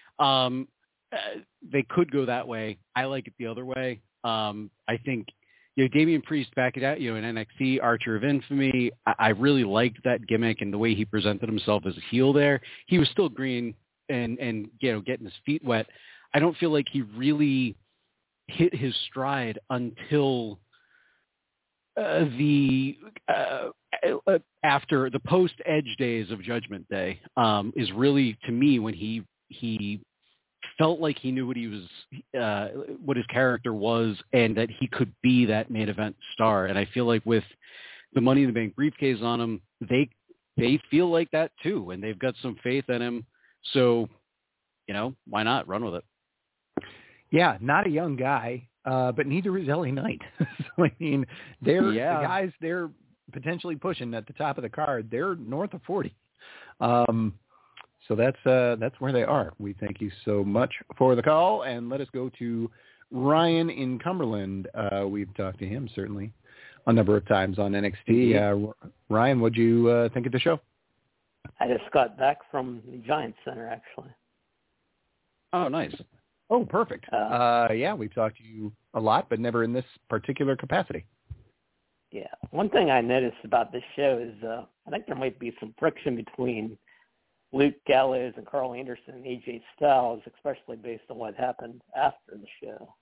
They could go that way. I like it the other way. I think Damian Priest back it out in NXT, Archer of Infamy. I really liked that gimmick and the way he presented himself as a heel there. He was still green. And getting his feet wet. I don't feel like he really hit his stride until after the post-Edge days of Judgment Day is really, to me, when he felt like he knew what he was, what his character was, and that he could be that main event star. And I feel like with the Money in the Bank briefcase on him, they feel like that too, and they've got some faith in him. So, why not run with it? Yeah, not a young guy, but neither is LA Knight. So, the guys they're potentially pushing at the top of the card. They're north of 40. So that's where they are. We thank you so much for the call, and let us go to Ryan in Cumberland. We've talked to him certainly a number of times on NXT. Ryan, what'd you think of the show? I just got back from the Giants Center, actually. Oh, nice. Oh, perfect. We've talked to you a lot, but never in this particular capacity. Yeah. One thing I noticed about this show is I think there might be some friction between Luke Gallows and Carl Anderson and AJ Styles, especially based on what happened after the show.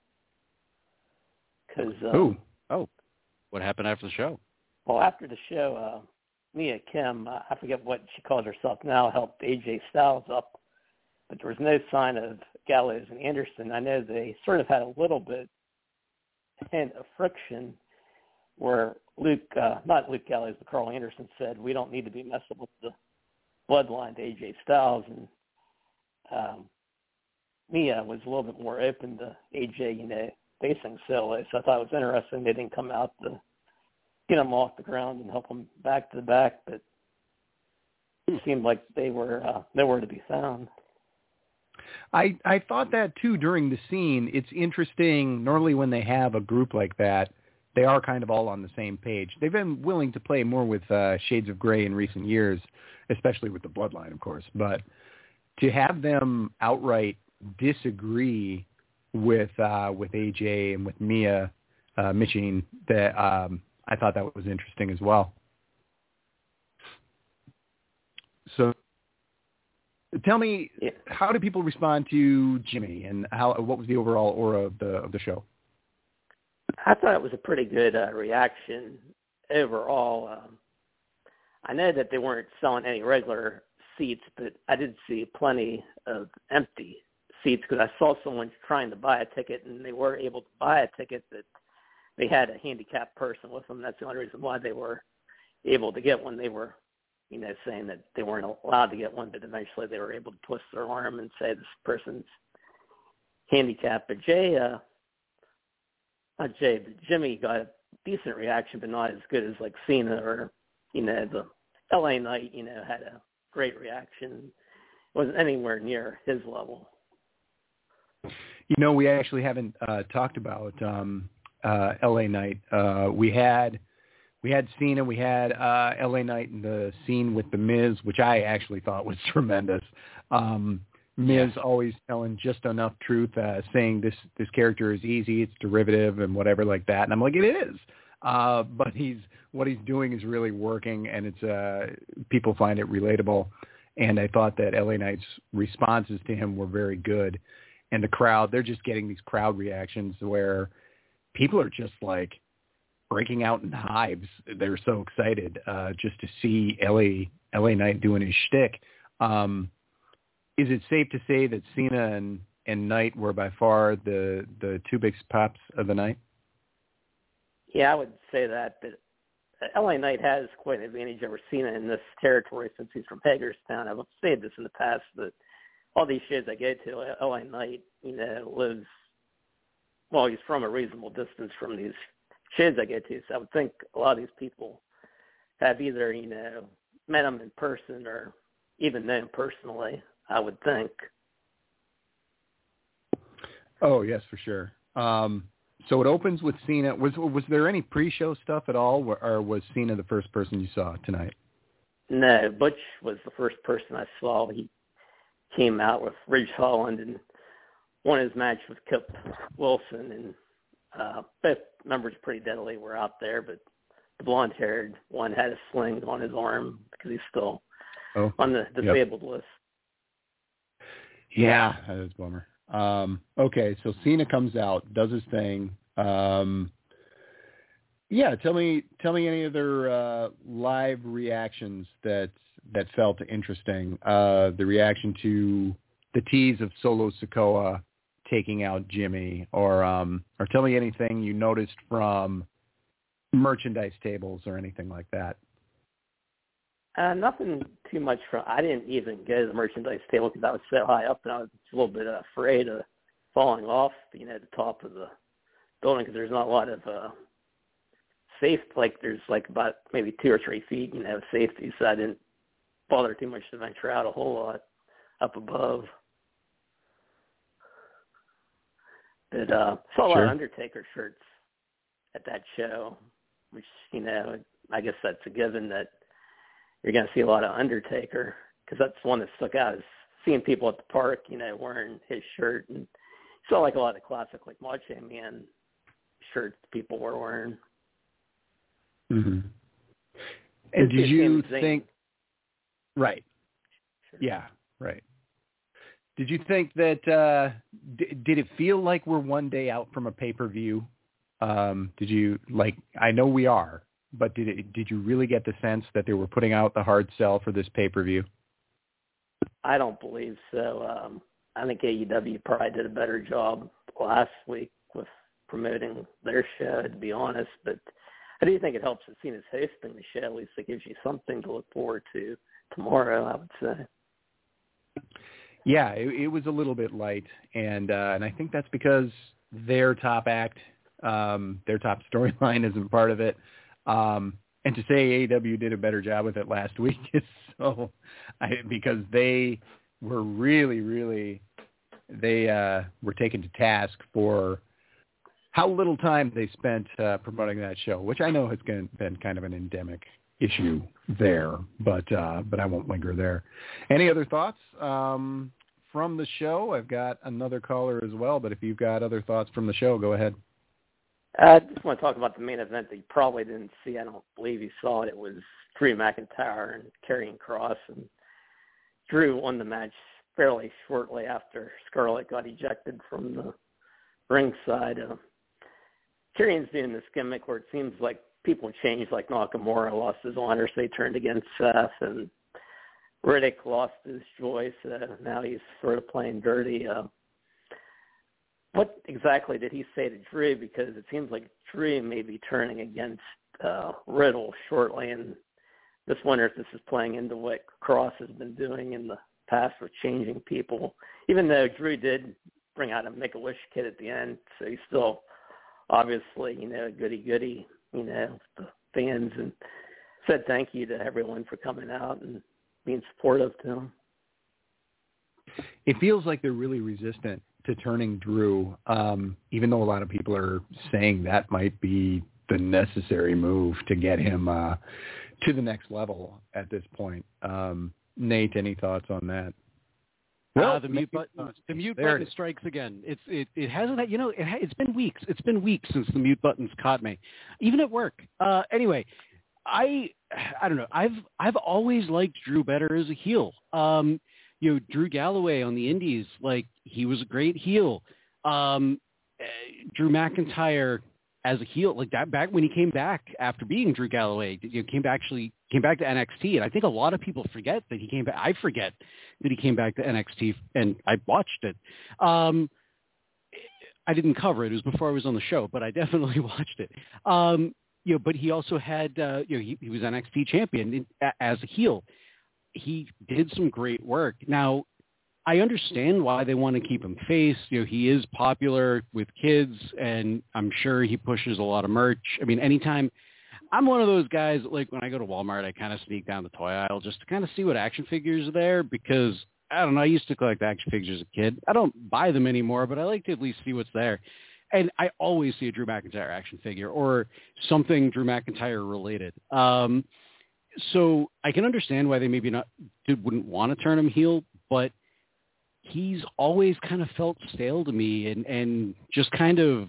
What happened after the show? Well, after the show, Mia Kim, I forget what she calls herself now, helped AJ Styles up, but there was no sign of Gallows and Anderson. I know they sort of had a little bit hint of friction where not Luke Gallows, but Carl Anderson said, we don't need to be messing with the bloodline to AJ Styles. And Mia was a little bit more open to AJ, facing Solo. So I thought it was interesting they didn't come out to get him off the ground and help him back to the back, but it seemed like they were nowhere to be found. I thought that too during the scene. It's interesting. Normally when they have a group like that, they are kind of all on the same page. They've been willing to play more with shades of gray in recent years, especially with the bloodline, of course. But to have them outright disagree with AJ and with Mia Mitching, that I thought that was interesting as well. So tell me, how do people respond to Jimmy, and what was the overall aura of the show? I thought it was a pretty good reaction overall. I know that they weren't selling any regular seats, but I did see plenty of empty seats because I saw someone trying to buy a ticket, and they were able to buy a ticket, but they had a handicapped person with them. That's the only reason why they were able to get one. They were, saying that they weren't allowed to get one, but eventually they were able to twist their arm and say this person's handicapped. But Jimmy got a decent reaction, but not as good as like Cena or, the LA Knight, had a great reaction. It wasn't anywhere near his level. We actually haven't talked about LA Knight. We had Cena, we had LA Knight in the scene with The Miz, which I actually thought was tremendous. Miz always telling just enough truth, saying this character is easy, it's derivative and whatever like that. And I'm like, it is. But what he's doing is really working, and it's people find it relatable. And I thought that LA Knight's responses to him were very good. And the crowd, they're just getting these crowd reactions where people are just like breaking out in hives. They're so excited just to see LA Knight doing his shtick. Is it safe to say that Cena and Knight were by far the two big pops of the night? Yeah, I would say that. But LA Knight has quite an advantage over Cena in this territory since he's from Hagerstown. I've said this in the past, but all these shows I go to, LA Knight, lives, well, he's from a reasonable distance from these shows I go to. So I would think a lot of these people have either, met him in person or even known personally, I would think. Oh, yes, for sure. So it opens with Cena. Was there any pre-show stuff at all, or was Cena the first person you saw tonight? No, Butch was the first person I saw. He came out with Ridge Holland and won his match with Kip Wilson, and both members Pretty Deadly were out there, but the blonde-haired one had a sling on his arm because he's still on the disabled list. Yeah, that is a bummer. Okay, so Cena comes out, does his thing. Tell me any other live reactions that felt interesting. The reaction to the tease of Solo Sikoa taking out Jimmy, or tell me anything you noticed from merchandise tables or anything like that. Nothing too much I didn't even go to the merchandise table because I was so high up and I was a little bit afraid of falling off, the top of the building because there's not a lot of safe, there's about maybe 2 or 3 feet, of safety, so I didn't bother too much to venture out a whole lot up above. But saw a lot of Undertaker shirts at that show, which, I guess that's a given that you're going to see a lot of Undertaker because that's one that stuck out is seeing people at the park, wearing his shirt. And saw a lot of classic, Macho Man shirts people were wearing. Mm-hmm. And did you think? Right. Sure. Yeah. Right. Did you think that? Did it feel like we're one day out from a pay-per-view? Did you I know we are, but did you really get the sense that they were putting out the hard sell for this pay-per-view? I don't believe so. I think AEW probably did a better job last week with promoting their show, to be honest. But I do think it helps that Cena's hosting the show. At least it gives you something to look forward to tomorrow, I would say. Yeah, it was a little bit light, and I think that's because their top act, their top storyline isn't part of it. And to say AEW did a better job with it last week is because they were really they were taken to task for how little time they spent promoting that show, which I know has been kind of an endemic issue there, but I won't linger there. Any other thoughts from the show? I've got another caller as well, but if you've got other thoughts from the show, go ahead. I just want to talk about the main event that you probably didn't see. I don't believe you saw it. It was Drew McIntyre and Karrion Kross, and Drew won the match fairly shortly after Scarlett got ejected from the ringside. Karrion's doing this gimmick where it seems like people change, like Nakamura lost his honor, so he turned against Seth, and Riddick lost his voice. Now he's sort of playing dirty. What exactly did he say to Drew? Because it seems like Drew may be turning against Riddle shortly, and just wonder if this is playing into what Kross has been doing in the past with changing people. Even though Drew did bring out a Make-A-Wish kit at the end, so he's still obviously, goody-goody, the fans, and said thank you to everyone for coming out and being supportive to him. It feels like they're really resistant to turning Drew, even though a lot of people are saying that might be the necessary move to get him to the next level at this point. Nate, any thoughts on that? Well, the mute button strikes again. It hasn't. It's been weeks. It's been weeks since the mute button's caught me, even at work. Anyway, I don't know. I've always liked Drew better as a heel. Drew Galloway on the Indies, he was a great heel. Drew McIntyre as a heel, that back when he came back after being Drew Galloway, came back to NXT, and I think a lot of people forget that he came back. I forget that he came back to NXT, and I watched it. I didn't cover it; it was before I was on the show, but I definitely watched it. But he also had, he was NXT champion as a heel. He did some great work. Now, I understand why they want to keep him face. He is popular with kids, and I'm sure he pushes a lot of merch. I mean, anytime I'm one of those guys, when I go to Walmart, I kind of sneak down the toy aisle just to kind of see what action figures are there because, I don't know, I used to collect action figures as a kid. I don't buy them anymore, but I like to at least see what's there. And I always see a Drew McIntyre action figure or something Drew McIntyre related. So I can understand why they maybe wouldn't want to turn him heel, but he's always kind of felt stale to me and just kind of,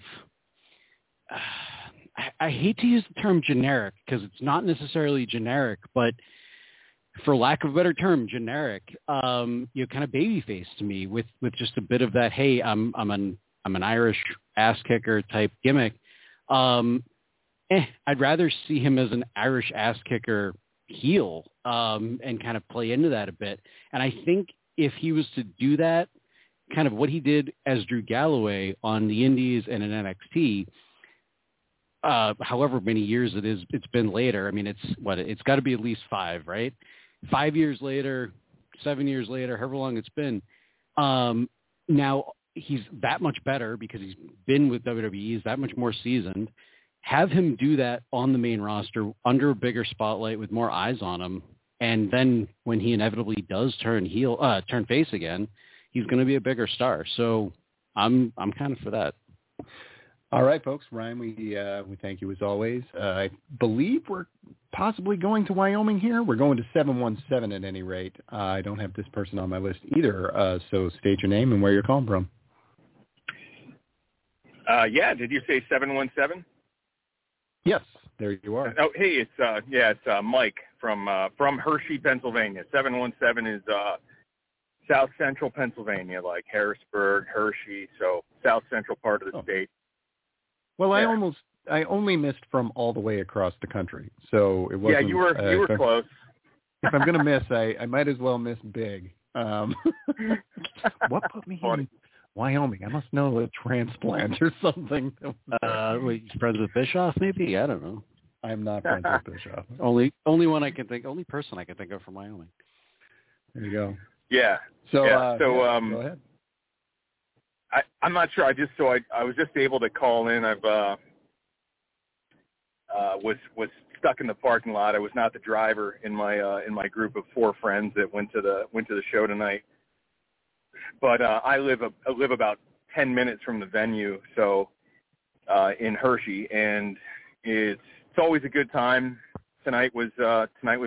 I hate to use the term generic because it's not necessarily generic, but for lack of a better term, generic, kind of babyface to me with just a bit of that, hey, I'm an Irish ass kicker type gimmick. I'd rather see him as an Irish ass kicker heel and kind of play into that a bit. And I think if he was to do that, kind of what he did as Drew Galloway on the Indies and in NXT, however many years it's been later. I mean, it's got to be at least 5, right? 5 years later, 7 years later, however long it's been. Now he's that much better because he's been with WWE. He's that much more seasoned. Have him do that on the main roster under a bigger spotlight with more eyes on him. And then when he inevitably does turn face again, he's going to be a bigger star. So I'm kind of for that. All right, folks. Ryan, we thank you as always. I believe we're possibly going to Wyoming here. We're going to 717 at any rate. I don't have this person on my list either. So state your name and where you're calling from. Yeah. Did you say 717? Yes. there you are. Oh, hey, it's Mike from Hershey, Pennsylvania. 717 is South Central Pennsylvania, like Harrisburg, Hershey, so South Central part of the state. Well, yeah. I only missed from all the way across the country, so it wasn't. Yeah, you were close. If I'm going to miss, I might as well miss big. What put me in Wyoming? I must know a transplant or something. Wait, friends with Bischoff, maybe? I don't know. I'm not friends with Bischoff. Only person I can think of from Wyoming. There you go. Yeah. So go ahead. I'm not sure. I was just able to call in. I've was stuck in the parking lot. I was not the driver in my group of 4 friends that went to the show tonight. But I live about 10 minutes from the venue, so in Hershey, and it's always a good time. Tonight was a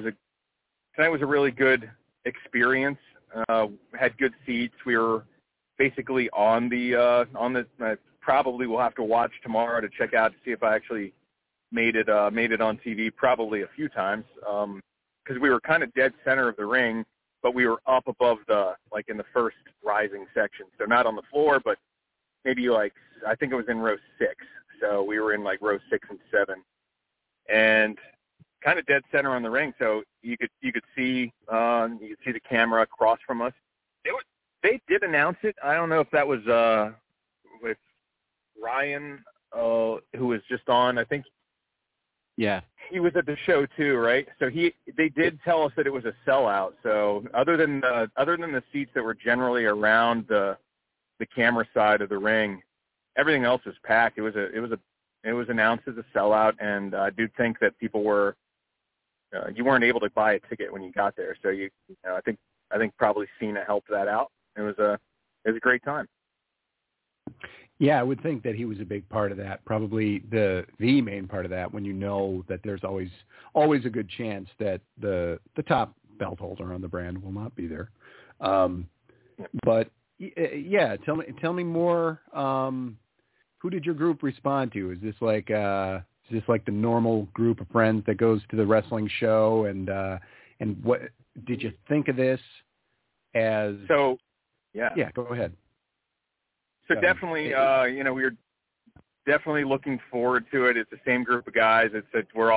really good experience. Had good seats. We were basically on the probably we'll have to watch tomorrow to check out to see if I actually made it on TV, probably a few times, because we were kind of dead center of the ring, but we were up above in the first rising section, so not on the floor, but maybe I think it was in row 6, so we were in row 6 and 7, and kind of dead center on the ring, so you could see the camera across from us. They did announce it. I don't know if that was with Ryan, who was just on. I think. Yeah. He was at the show too, right? So they did tell us that it was a sellout. So other than the seats that were generally around the camera side of the ring, everything else was packed. It was announced as a sellout, and I do think that people were you weren't able to buy a ticket when you got there. So I think probably Cena helped that out. It was a great time. Yeah, I would think that he was a big part of that, probably the main part of that, when you know that there's always a good chance that the top belt holder on the brand will not be there. But yeah, tell me more. Who did your group respond to? Is this like the normal group of friends that goes to the wrestling show, and what did you think of this as? So yeah, go ahead. So definitely, we were definitely looking forward to it. It's the same group of guys. We're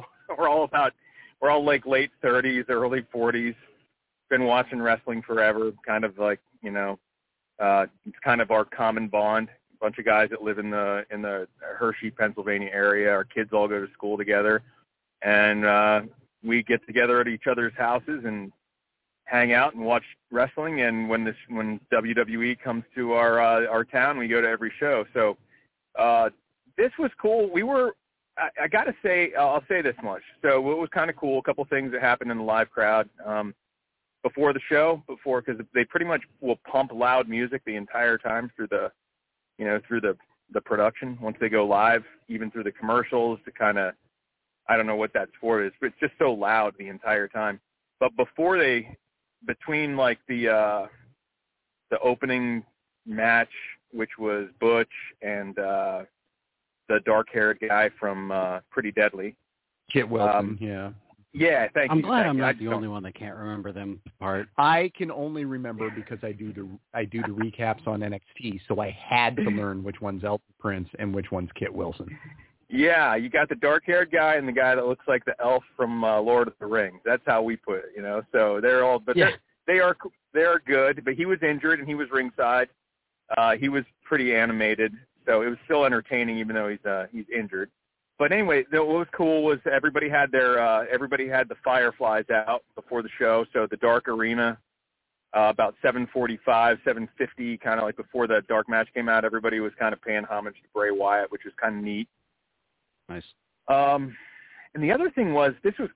all like late 30s, early 40s. Been watching wrestling forever. Kind of like it's kind of our common bond. A bunch of guys that live in the Hershey, Pennsylvania area. Our kids all go to school together, and we get together at each other's houses and hang out and watch wrestling, and when WWE comes to our town, we go to every show. So this was cool. I got to say, I'll say this much. So it was kind of cool. A couple things that happened in the live crowd before the show, because they pretty much will pump loud music the entire time through the production. Once they go live, even through the commercials, to kind of, I don't know what that's for. It's just so loud the entire time. But between the opening match, which was Butch and the dark-haired guy from Pretty Deadly, Kit Wilson. Yeah, thank you. I'm glad I'm not the only one that can't remember them part. I can only remember because I do the recaps on NXT, so I had to learn which one's Elton Prince and which one's Kit Wilson. Yeah, you got the dark-haired guy and the guy that looks like the elf from Lord of the Rings. That's how we put it, So they're all, but they are good. But he was injured and he was ringside. He was pretty animated, so it was still entertaining, even though he's injured. But anyway, what was cool was everybody had the fireflies out before the show. So the dark arena, about 7:45, 7:50, kind of like before the dark match came out, everybody was kind of paying homage to Bray Wyatt, which was kind of neat. Nice. And the other thing was this was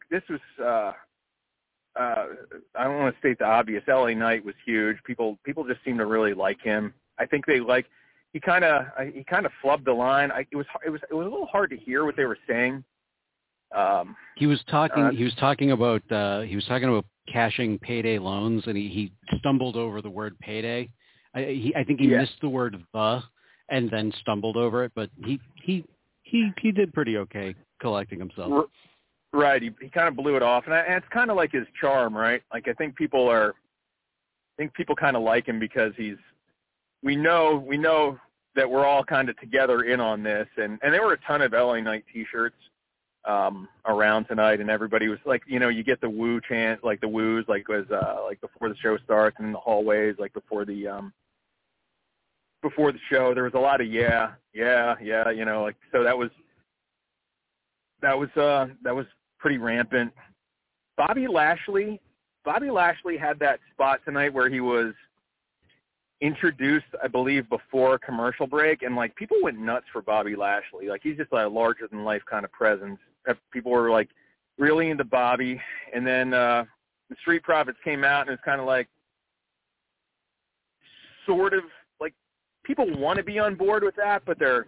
I don't want to state the obvious. LA Knight was huge. People just seem to really like him. I think he kind of flubbed the line. It was a little hard to hear what they were saying. He was talking about cashing payday loans, and he stumbled over the word payday. I think he missed the word "the" and then stumbled over it, but he did pretty okay. collecting himself. Right. He kind of blew it off, and it's kind of like his charm, right? Like I think people kind of like him because we know that we're all kind of together in on this, and there were a ton of LA Knight T-shirts around tonight, and everybody was like, you get the woo chant, like the woos, like was like before the show starts, and in the hallways, like before the show, there was a lot of yeah, like so that was pretty rampant. Bobby Lashley had that spot tonight where he was introduced, I believe, before a commercial break, and like people went nuts for Bobby Lashley. Like he's just like a larger than life kind of presence. People were like really into Bobby, and then the Street Profits came out, and it's kind of like sort of like people want to be on board with that, but they're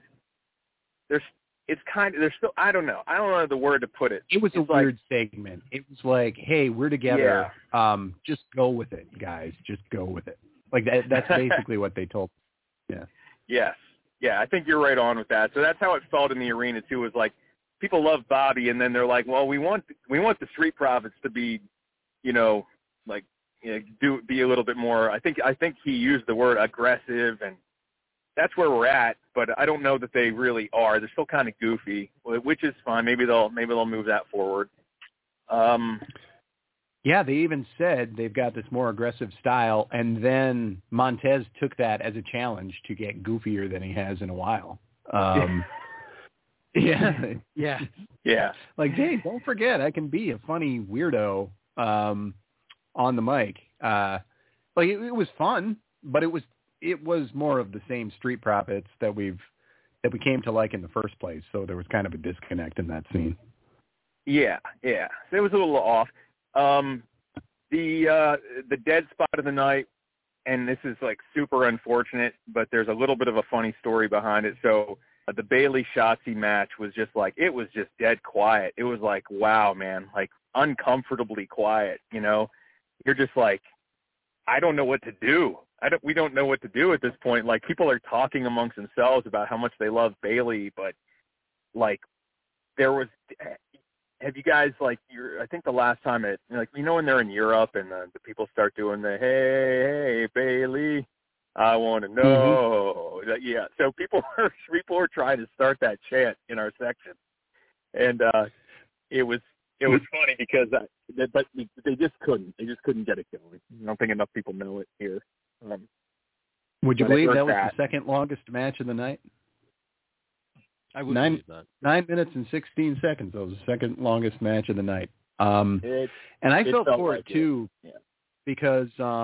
still, I don't know the word to put it. It was a weird segment. It was like, hey, we're together. Yeah. Just go with it, guys. Just go with it. Like that's basically what they told. Yeah. Yes. Yeah, I think you're right on with that. So that's how it felt in the arena too. Was like people love Bobby, and then they're like, well, we want the Street Profits to be, be a little bit more. I think he used the word aggressive, and that's where we're at. But I don't know that they really are. They're still kind of goofy, which is fine. Maybe they'll move that forward. Yeah, they even said they've got this more aggressive style, and then Montez took that as a challenge to get goofier than he has in a while. Yeah. Like, hey, don't forget, I can be a funny weirdo on the mic. Like it was fun, but it was more of the same Street Profits that we came to like in the first place. So there was kind of a disconnect in that scene. Yeah. It was a little off. The dead spot of the night, and this is like super unfortunate, but there's a little bit of a funny story behind it. So the Bayley Shotzi match was just like, it was just dead quiet. It was like, wow, man, like uncomfortably quiet. You're just like, I don't know what to do. We don't know what to do at this point. Like people are talking amongst themselves about how much they love Bayley, but like have you guys I think the last time when they're in Europe and the people start doing the hey Bayley, I want to know. Mm-hmm. Yeah. So people are trying to start that chant in our section, and it was funny because but they just couldn't get it going. I don't think enough people know it here. Would you believe that was the second longest match of the night? I would believe that. 9 minutes and 16 seconds. That was the second longest match of the night. And I felt for it too, because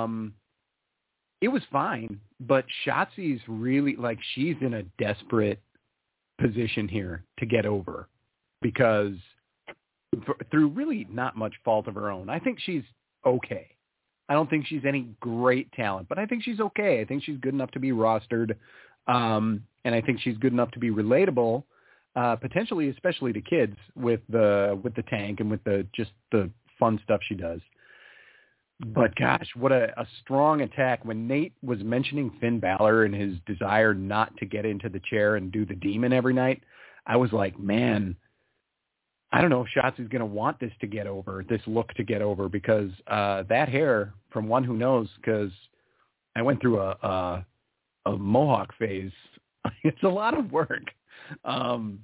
it was fine, but Shotzi's really she's in a desperate position here to get over because through really not much fault of her own. I think she's okay. I don't think she's any great talent, but I think she's okay. I think she's good enough to be rostered. And I think she's good enough to be relatable, potentially, especially to kids with the tank and with the fun stuff she does. But gosh, what a strong attack. When Nate was mentioning Finn Balor and his desire not to get into the chair and do the demon every night, I was like, man, I don't know if Shotzi's going to want this look to get over, because that hair, from one who knows, because I went through a mohawk phase. It's a lot of work. My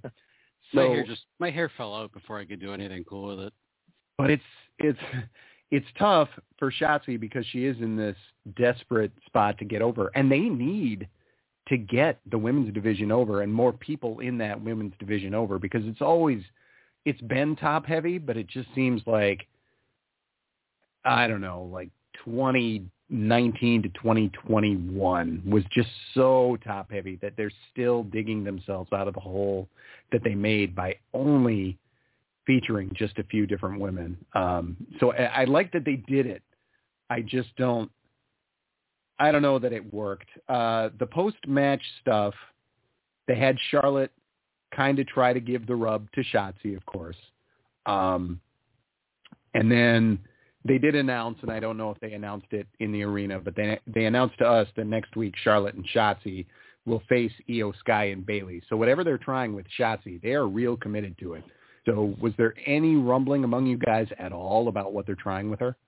hair fell out before I could do anything cool with it. But it's tough for Shotzi because she is in this desperate spot to get over, and they need to get the women's division over and more people in that women's division over, because it's been top heavy, but it just seems like, I don't know, like 2019 to 2021 was just so top heavy that they're still digging themselves out of the hole that they made by only featuring just a few different women. So I like that they did it. I don't know that it worked. The post-match stuff, they had Charlotte kind of try to give the rub to Shotzi, of course. And then they did announce, and I don't know if they announced it in the arena, but they announced to us that next week Charlotte and Shotzi will face Io Sky and Bayley. So whatever they're trying with Shotzi, they are real committed to it. So was there any rumbling among you guys at all about what they're trying with her?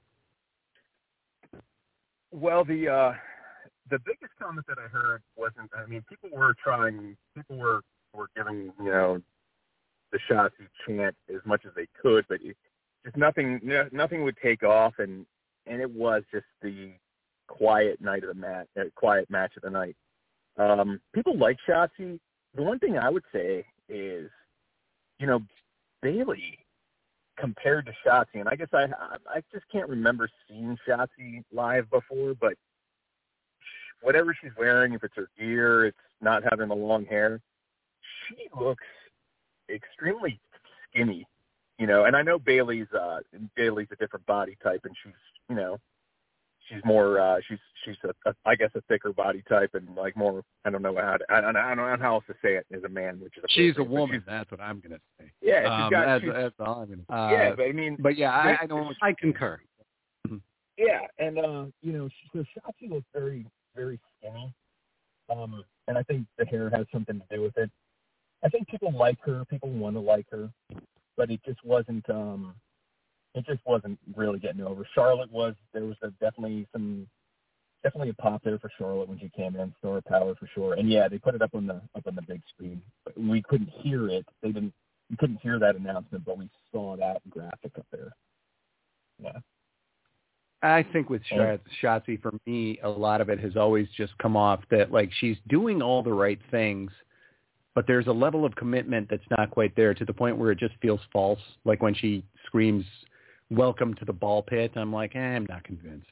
Well, the biggest comment that I heard wasn't. I mean, people were giving the Shotzi chant as much as they could, but just nothing would take off, and it was just the quiet match of the night. People like Shotzi. The one thing I would say is, Bayley compared to Shotzi, and I guess I just can't remember seeing Shotzi live before, but whatever she's wearing, if it's her gear, it's not having the long hair, she looks extremely skinny, and I know Bayley's a different body type, and she's more she's I guess a thicker body type and like more, I don't know how else to say it as a man, which is she's a woman. That's what I'm gonna say. Yeah, that's all I'm gonna say. I concur. Yeah, and so Shotzi looks very, very skinny, and I think the hair has something to do with it. I think people like her, people want to like her, but it just wasn't really getting over. Charlotte there was definitely a pop there for Charlotte when she came in, Star Power for sure. And yeah, they put it up on the big screen. But we couldn't hear it. We couldn't hear that announcement, but we saw that graphic up there. Yeah. I think with Shotzi, for me, a lot of it has always just come off that like she's doing all the right things, but there's a level of commitment that's not quite there, to the point where it just feels false. Like when she screams, "Welcome to the ball pit," I'm like, I'm not convinced.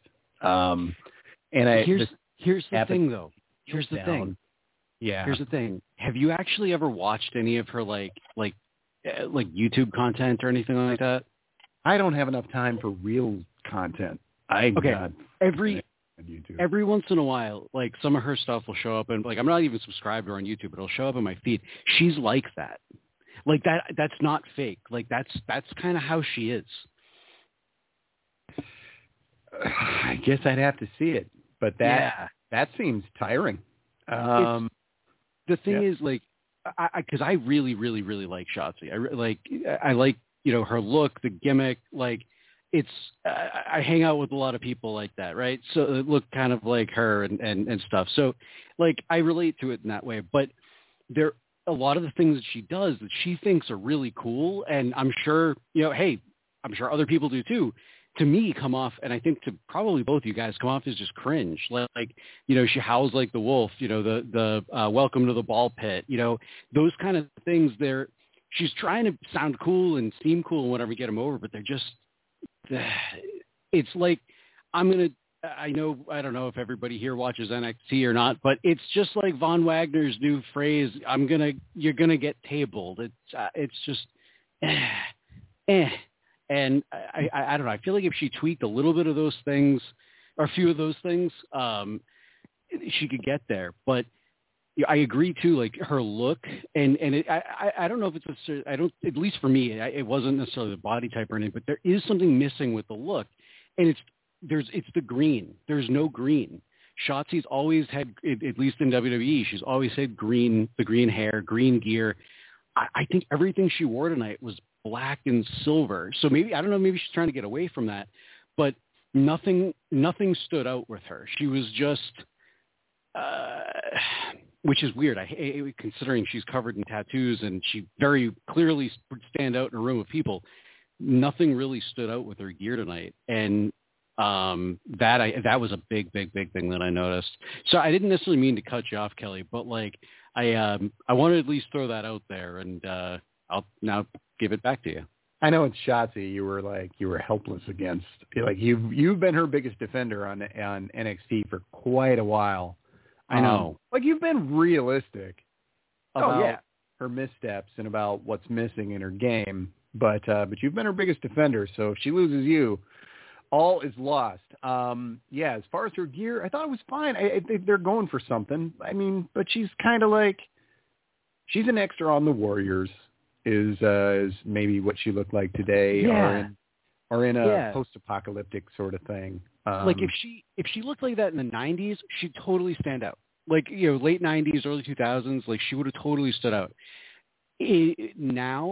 Here's the thing, though. Here's the thing. Yeah. Here's the thing. Have you actually ever watched any of her like YouTube content or anything like that? I don't have enough time for real content. Every once in a while, like some of her stuff will show up, and like I'm not even subscribed to her on YouTube, but it'll show up in my feed. She's like that. Like that's not fake. Like that's kind of how she is. I guess I'd have to see it, but that seems tiring. The thing is, like, because I really, really, really like Shotzi. I like her look, the gimmick. Like, it's I hang out with a lot of people like that, right? So it look kind of like her and stuff. So, like, I relate to it in that way. But there a lot of the things that she does that she thinks are really cool, and I'm sure I'm sure other people do too. To me, come off, and I think to probably both of you guys, come off as just cringe. Like, she howls like the wolf, the welcome to the ball pit, those kind of things there. She's trying to sound cool and seem cool and whatever, get them over, but they're just, it's like, I don't know if everybody here watches NXT or not, but it's just like Von Wagner's new phrase, you're going to get tabled. It's just, And I don't know. I feel like if she tweaked a little bit of those things, or a few of those things, she could get there. But I agree too. Like her look, and I don't know if it's at least for me, it wasn't necessarily the body type or anything, but there is something missing with the look, and it's the green. There's no green. Shotzi's always had, at least in WWE, she's always had green, the green hair, green gear. I think everything she wore tonight was black and silver. So maybe, I don't know, maybe she's trying to get away from that, but nothing stood out with her. She was just, which is weird. Considering she's covered in tattoos and she very clearly would stand out in a room of people. Nothing really stood out with her gear tonight. And that was a big thing that I noticed. So I didn't necessarily mean to cut you off, Kelly, but like, I want to at least throw that out there, and I'll now give it back to you. I know it's Shotzi. You were helpless against. Like you've been her biggest defender on NXT for quite a while. I know. Like you've been realistic about her missteps and about what's missing in her game, but you've been her biggest defender. So if she loses you, all is lost. As far as her gear, I thought it was fine. I think they're going for something. I mean, but she's kind of like, she's an extra on the Warriors, is maybe what she looked like today, or in a post-apocalyptic sort of thing. Like if she looked like that in the 90s, she'd totally stand out. Like, late 90s, early 2000s, like she would have totally stood out. Now,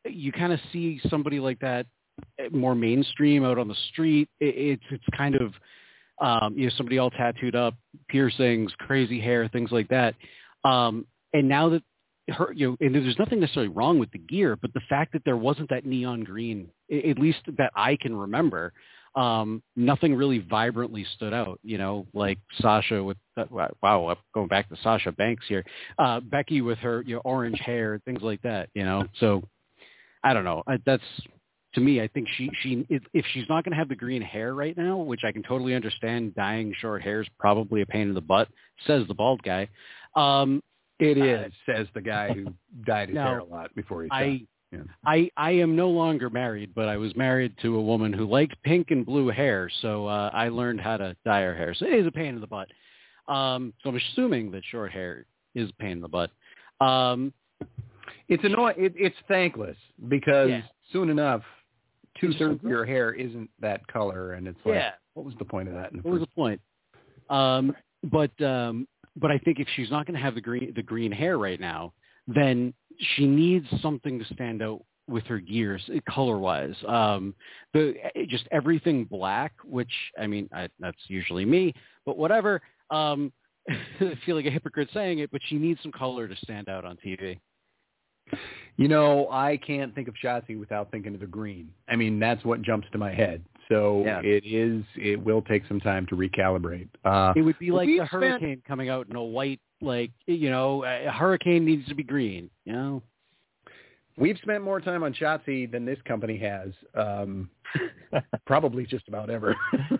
you kind of see somebody like that more mainstream out on the street. It's kind of somebody all tattooed up, piercings, crazy hair, things like that. And now that and there's nothing necessarily wrong with the gear, but the fact that there wasn't that neon green, at least that I can remember, nothing really vibrantly stood out, like Sasha with, wow, I'm going back to Sasha Banks here, Becky with her orange hair, things like that, So I don't know. That's, to me, I think she if she's not going to have the green hair right now, which I can totally understand, dyeing short hair is probably a pain in the butt, says the bald guy. It is, says the guy who dyed his hair a lot before he stopped. I am no longer married, but I was married to a woman who liked pink and blue hair, so I learned how to dye her hair. So it is a pain in the butt. So I'm assuming that short hair is a pain in the butt. It's annoying. It's thankless because soon enough, 2/3 of your hair isn't that color, and it's like, what was the point of that? What was the point? But I think if she's not going to have the green hair right now, then she needs something to stand out with her gears, color-wise. Just everything black, which, I mean, that's usually me, but whatever. I feel like a hypocrite saying it, but she needs some color to stand out on TV. I can't think of Shotzi without thinking of the green. I mean, that's what jumps to my head. So it will take some time to recalibrate. It would be like a hurricane coming out in a white, a hurricane needs to be green, We've spent more time on Shotzi than this company has, probably just about ever.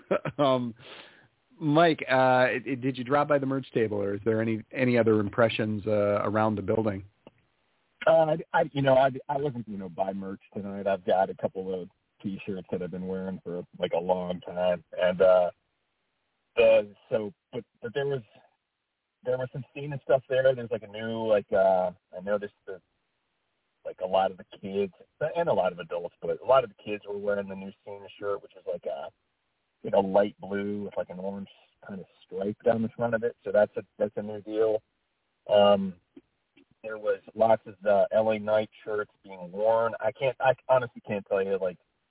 Mike, did you drop by the merch table, or is there any other impressions around the building? I wasn't going to buy merch tonight. I've got a couple of T-shirts that I've been wearing for like a long time, and but there was some Cena stuff there. There's like a new I noticed that like a lot of the kids and a lot of adults, but a lot of the kids were wearing the new Cena shirt, which is like a light blue with like an orange kind of stripe down the front of it. So that's a new deal. There was lots of the LA Knight shirts being worn. I honestly can't tell you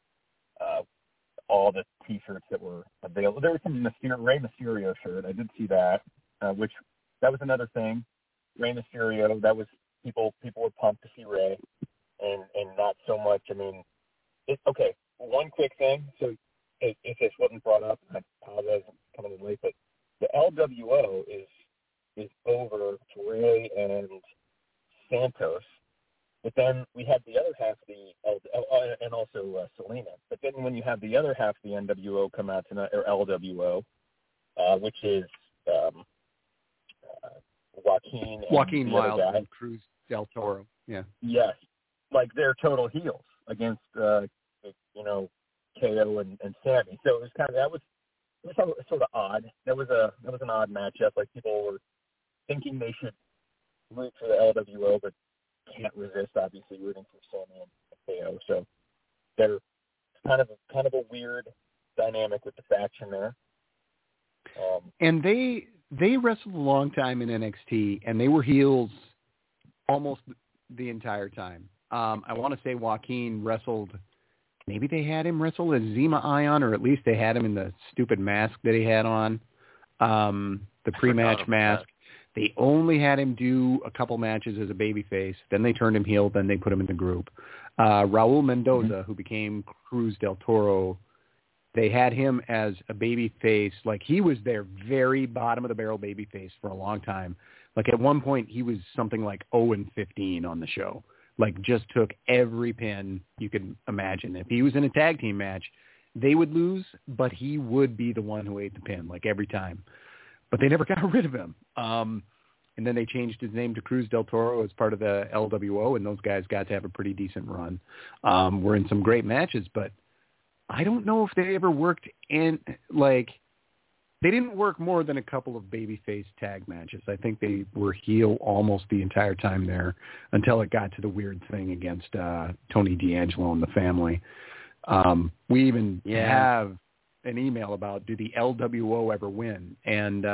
all the T-shirts that were available. There was some Rey Mysterio shirt. I did see that, which that was another thing. Rey Mysterio. That was people were pumped to see Rey, and not so much. I mean, okay. One quick thing. So if this wasn't brought up, I apologize for coming in late, but the LWO is over to Rey and Santos, but then we had the other half of the and also Selena. But then when you have the other half of the NWO come out tonight, or LWO, which is Joaquin Wilde and Cruz del Toro. Yeah. Yes, like they're total heels against KO and Sammy. So it was that was sort of odd. That was an odd matchup. Like people were thinking they should root for the LWO, but can't resist obviously rooting for Sammy and KO. So they're kind of a weird dynamic with the faction there. And they wrestled a long time in NXT, and they were heels almost the entire time. I want to say Joaquin wrestled. Maybe they had him wrestle as Zema Ion, or at least they had him in the stupid mask that he had on, the pre-match mask. They only had him do a couple matches as a babyface. Then they turned him heel. Then they put him in the group. Raul Mendoza, who became Cruz del Toro, they had him as a babyface. Like, he was their very bottom of the barrel babyface for a long time. Like, at one point, he was something like 0-15 on the show. Like, just took every pin you could imagine. If he was in a tag team match, they would lose, but he would be the one who ate the pin, like, every time. But they never got rid of him. And then they changed his name to Cruz del Toro as part of the LWO, and those guys got to have a pretty decent run. Were in some great matches, but I don't know if they ever worked in, like, they didn't work more than a couple of babyface tag matches. I think they were heel almost the entire time there until it got to the weird thing against Tony D'Angelo and the family. We even have an email about, do the LWO ever win? And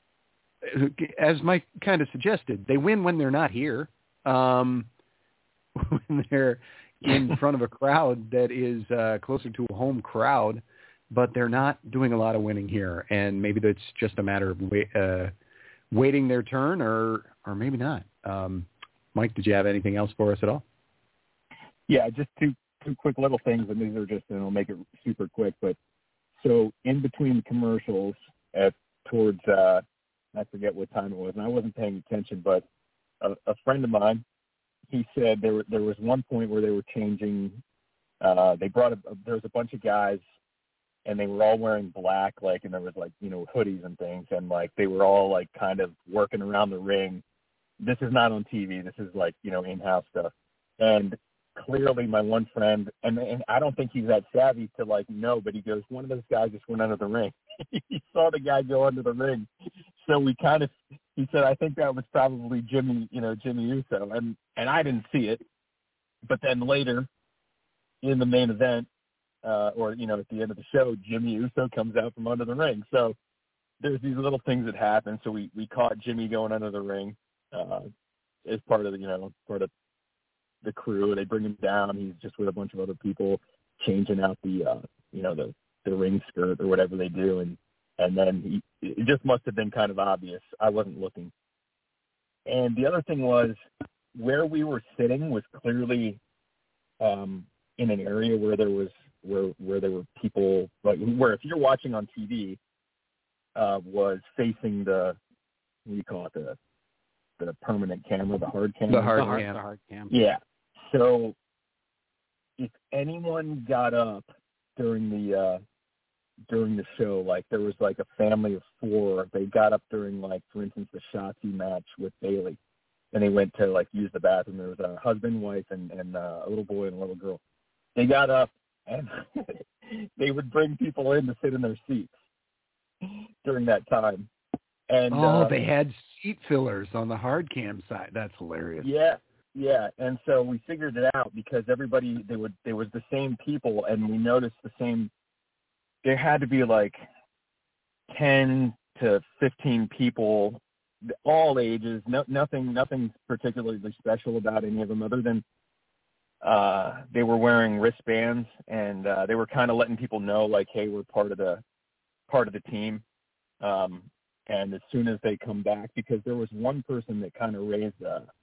as Mike kind of suggested, they win when they're not here. when they're in front of a crowd that is closer to a home crowd, but they're not doing a lot of winning here. And maybe that's just a matter of waiting their turn or maybe not. Mike, did you have anything else for us at all? Yeah, just two quick little things, and these are just, and I'll make it super quick. But so in between the commercials towards I forget what time it was, and I wasn't paying attention, but a friend of mine, he said there was one point where they were changing. They brought there was a bunch of guys, and they were all wearing black, like, and there was like, you know, hoodies and things, and like they were all like kind of working around the ring. This is not on TV. This is like, you know, in-house stuff. And clearly my one friend, and I don't think he's that savvy to like know, but he goes, one of those guys just went under the ring. He saw the guy go under the ring. So he said, I think that was probably Jimmy Uso. And I didn't see it. But then later in the main event, or, you know, at the end of the show, Jimmy Uso comes out from under the ring. So there's these little things that happen. So we caught Jimmy going under the ring as part of the crew. They bring him down. He's just with a bunch of other people changing out the ring skirt or whatever they do. And then it just must have been kind of obvious. I wasn't looking. And the other thing was where we were sitting was clearly in an area where there were people, like, where if you're watching on TV, was facing the, what do you call it, the permanent camera, the hard cam. The hard cam. Yeah. So if anyone got up during the show, like there was like a family of 4, they got up during, like, for instance, the Shotzi match with Bayley, and they went to like use the bathroom. There was a husband, wife, and a little boy and a little girl. They got up and they would bring people in to sit in their seats during that time. And they had seat fillers on the hard cam side. That's hilarious. Yeah. And so we figured it out because everybody, there was the same people, and we noticed the same. There had to be like 10 to 15 people, all ages. Nothing particularly special about any of them, other than they were wearing wristbands, and they were kind of letting people know, like, hey, we're part of the team. And as soon as they come back, because there was one person that kind of raised,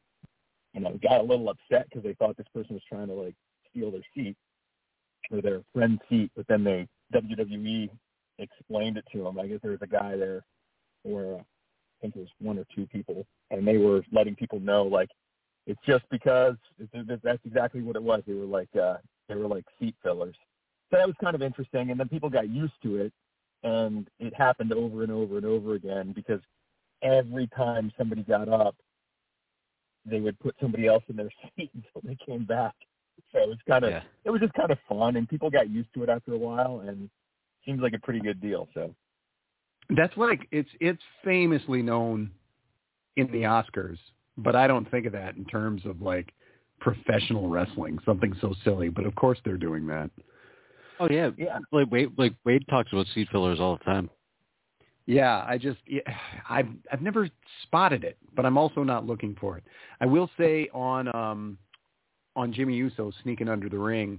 got a little upset because they thought this person was trying to, like, steal their seat or their friend's seat, but then WWE explained it to them. I guess there was a guy there, or I think it was 1 or 2 people, and they were letting people know, like, it's just because that's exactly what it was. They were like seat fillers. So that was kind of interesting, and then people got used to it. And it happened over and over and over again because every time somebody got up, they would put somebody else in their seat until they came back. So it was just kind of fun, and people got used to it after a while, and seems like a pretty good deal. So that's like it's famously known in the Oscars, but I don't think of that in terms of like professional wrestling, something so silly. But of course they're doing that. Oh yeah. Like Wade talks about seat fillers all the time. Yeah, I've never spotted it, but I'm also not looking for it. I will say on Jimmy Uso sneaking under the ring,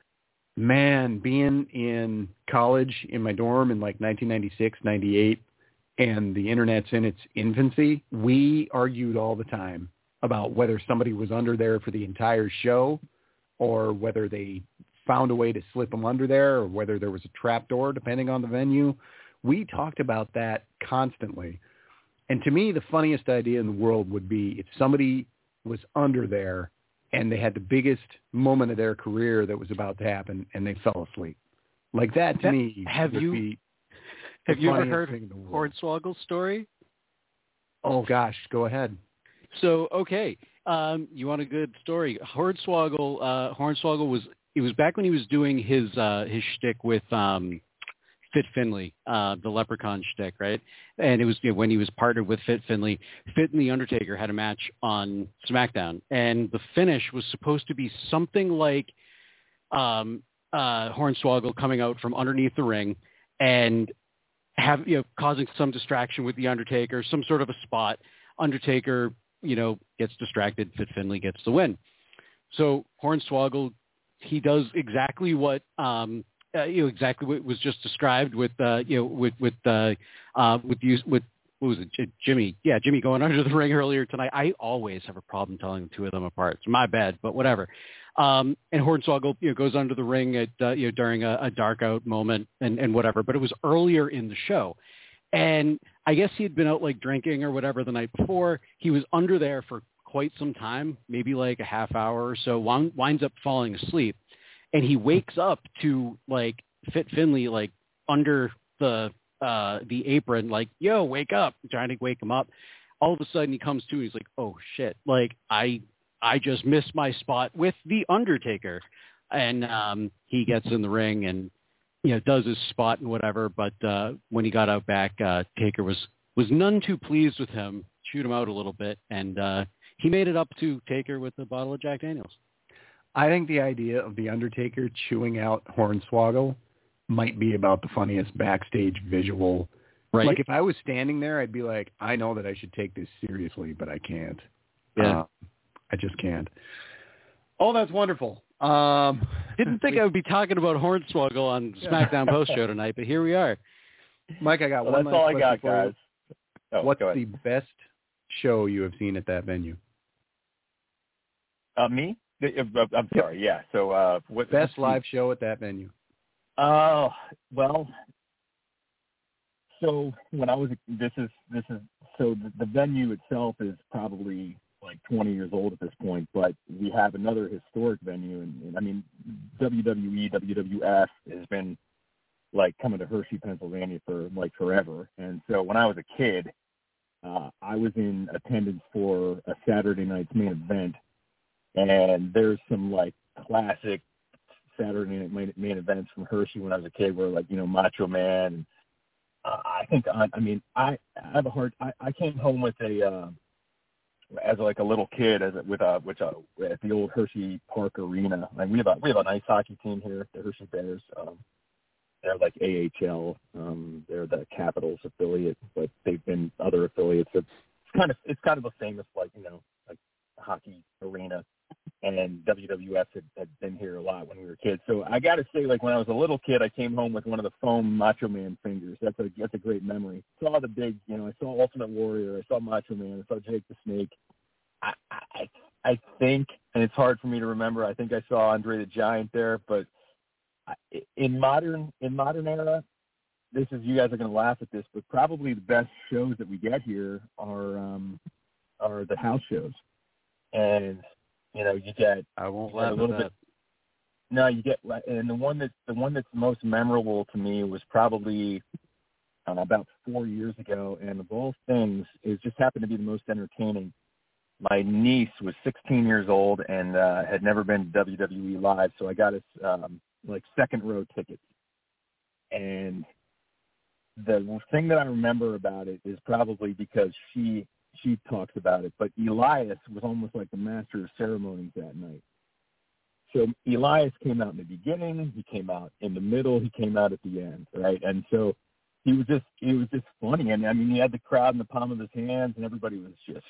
man, being in college in my dorm in like 1996, 98, and the internet's in its infancy, we argued all the time about whether somebody was under there for the entire show or whether they found a way to slip them under there or whether there was a trap door, depending on the venue. We talked about that constantly. And to me, the funniest idea in the world would be if somebody was under there and they had the biggest moment of their career that was about to happen and they fell asleep. Like that to me. Have you ever heard Hornswoggle's story? Oh gosh, go ahead. So, okay. You want a good story? Hornswoggle was back when he was doing his shtick with Fit Finlay, the Leprechaun shtick, right? And it was when he was partnered with Fit Finlay. Fit and The Undertaker had a match on SmackDown, and the finish was supposed to be something like Hornswoggle coming out from underneath the ring and causing some distraction with The Undertaker, some sort of a spot. Undertaker, gets distracted. Fit Finlay gets the win. So Hornswoggle, he does exactly what exactly what was just described with what was it, Jimmy? Yeah, Jimmy going under the ring earlier tonight. I always have a problem telling the two of them apart. It's my bad, but whatever. And Hornswoggle, goes under the ring at during a dark out moment and whatever. But it was earlier in the show, and I guess he had been out like drinking or whatever the night before. He was under there for quite some time, maybe like a half hour or so. Winds up falling asleep, and he wakes up to like Fit Finlay like under the apron, like, yo, wake up, trying to wake him up. All of a sudden he comes to and he's like, oh shit, like I just missed my spot with the Undertaker. And he gets in the ring and does his spot and whatever, but when he got out back, Taker was none too pleased with him, chewed him out a little bit, and he made it up to Taker with a bottle of Jack Daniels. I think the idea of the Undertaker chewing out Hornswoggle might be about the funniest backstage visual. Right. Like if I was standing there, I'd be like, I know that I should take this seriously, but I can't. Yeah. I just can't. Oh, that's wonderful. Didn't think I would be talking about Hornswoggle on SmackDown Post Show tonight, but here we are. Mike, I got one that's last all I question got, for guys. you. What's the best show you have seen at that venue? Me? I'm sorry. Yeah. So, best live show at that venue? Well, so when I was, so the venue itself is probably like 20 years old at this point, but we have another historic venue. And I mean, WWE, WWF has been like coming to Hershey, Pennsylvania for like forever. And so when I was a kid, I was in attendance for a Saturday night's main event, and there's some like classic Saturday night main events from Hershey when I was a kid, where like Macho Man. And, I think I have a hard. I came home with as like a little kid at the old Hershey Park Arena. Like we have an ice hockey team here, the Hershey Bears. They're like AHL. They're the Capitals affiliate, but they've been other affiliates. It's kind of a famous like hockey arena. And WWF had been here a lot when we were kids. So I got to say, like when I was a little kid, I came home with one of the foam Macho Man fingers. That's a great memory. Saw the big, I saw Ultimate Warrior, I saw Macho Man, I saw Jake the Snake. I think, and it's hard for me to remember, I think I saw Andre the Giant there. But in modern era, you guys are going to laugh at this, but probably the best shows that we get here are the house shows. And you get. I won't laugh at that. No, you get, and the one that's most memorable to me was probably about 4 years ago, and of all things, it just happened to be the most entertaining. My niece was 16 years old and had never been to WWE live, so I got us second row tickets. And the thing that I remember about it is probably because she talks about it, but Elias was almost like the master of ceremonies that night. So Elias came out in the beginning, he came out in the middle, he came out at the end, right? And so it was just funny. And I mean, he had the crowd in the palm of his hands, and everybody was just,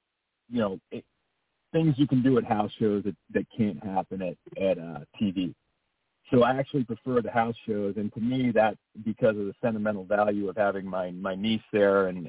things you can do at house shows that can't happen at TV. So I actually prefer the house shows, and to me, that because of the sentimental value of having my niece there, and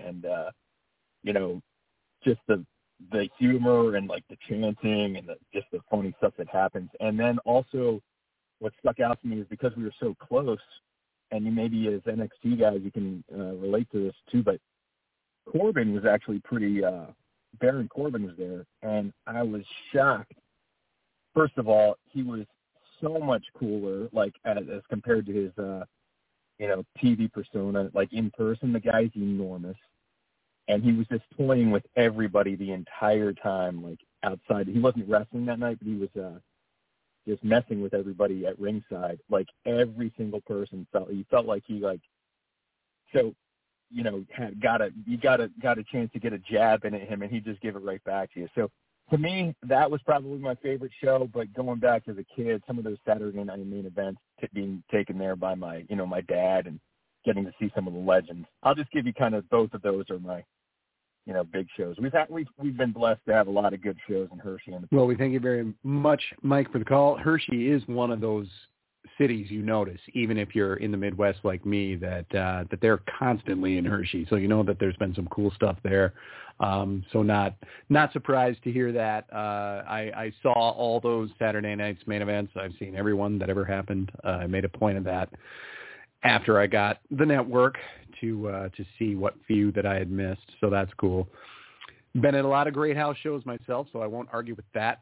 just the humor and like the chanting and just the funny stuff that happens. And then also what stuck out to me is because we were so close, and maybe as NXT guys you can relate to this too, but Corbin was actually Baron Corbin was there, and I was shocked. First of all, he was so much cooler, like as compared to his TV persona. Like in person, the guy's enormous. And he was just toying with everybody the entire time, like outside. He wasn't wrestling that night, but he was just messing with everybody at ringside. Like every single person felt like he got a chance to get a jab in at him, and he just gave it right back to you. So to me, that was probably my favorite show. But going back as a kid, some of those Saturday night main events being taken there by my dad and getting to see some of the legends. I'll just give you kind of both of those are my big shows. We've been blessed to have a lot of good shows in Hershey. Well, we thank you very much, Mike, for the call. Hershey is one of those cities you notice, even if you're in the Midwest like me, that they're constantly in Hershey. So you know that there's been some cool stuff there. So not surprised to hear that. I saw all those Saturday night's main events. I've seen everyone that ever happened. I made a point of that after I got the network to see what few that I had missed. So that's cool. Been at a lot of great house shows myself, so I won't argue with that.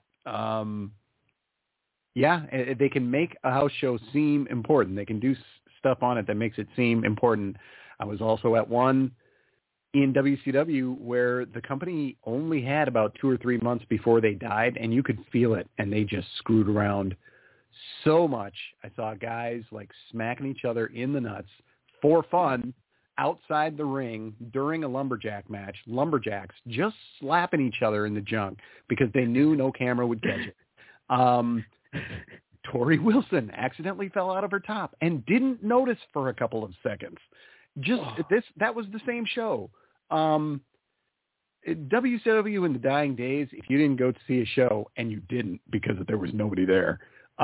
Yeah, they can make a house show seem important. They can do stuff on it that makes it seem important. I was also at one in WCW where the company only had about 2 or 3 months before they died, and you could feel it, and they just screwed around so much. I saw guys like smacking each other in the nuts for fun outside the ring during a lumberjack match. Lumberjacks just slapping each other in the junk because they knew no camera would catch it. Tori Wilson accidentally fell out of her top and didn't notice for a couple of seconds. That was the same show. WCW in the dying days, if you didn't go to see a show, and you didn't because there was nobody there,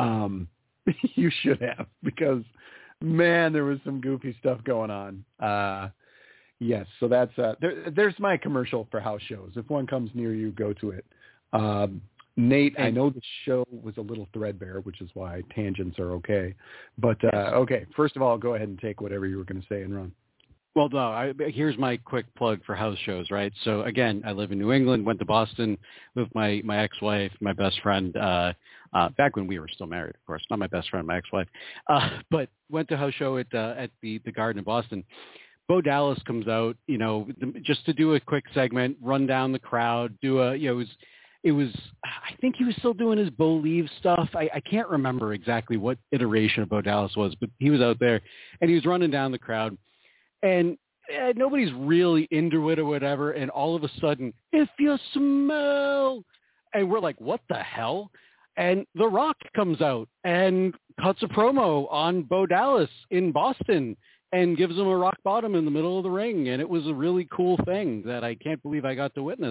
you should have, because man, there was some goofy stuff going on. Yes. So that's, there's my commercial for house shows. If one comes near you, go to it. Nate, I know the show was a little threadbare, which is why tangents are okay. But, okay, first of all, go ahead and take whatever you were going to say and run. Well, no, here's my quick plug for house shows, right? So, again, I live in New England, went to Boston with my ex-wife, my best friend, back when we were still married, of course, not my best friend, my ex-wife, but went to a house show at the Garden in Boston. Bo Dallas comes out, just to do a quick segment, run down the crowd, it was, I think he was still doing his Bo Leave stuff. I can't remember exactly what iteration of Bo Dallas was, but he was out there, and he was running down the crowd, and nobody's really into it or whatever, and all of a sudden, if you smell, and we're like, what the hell? And The Rock comes out and cuts a promo on Bo Dallas in Boston and gives him a rock bottom in the middle of the ring, and it was a really cool thing that I can't believe I got to witness.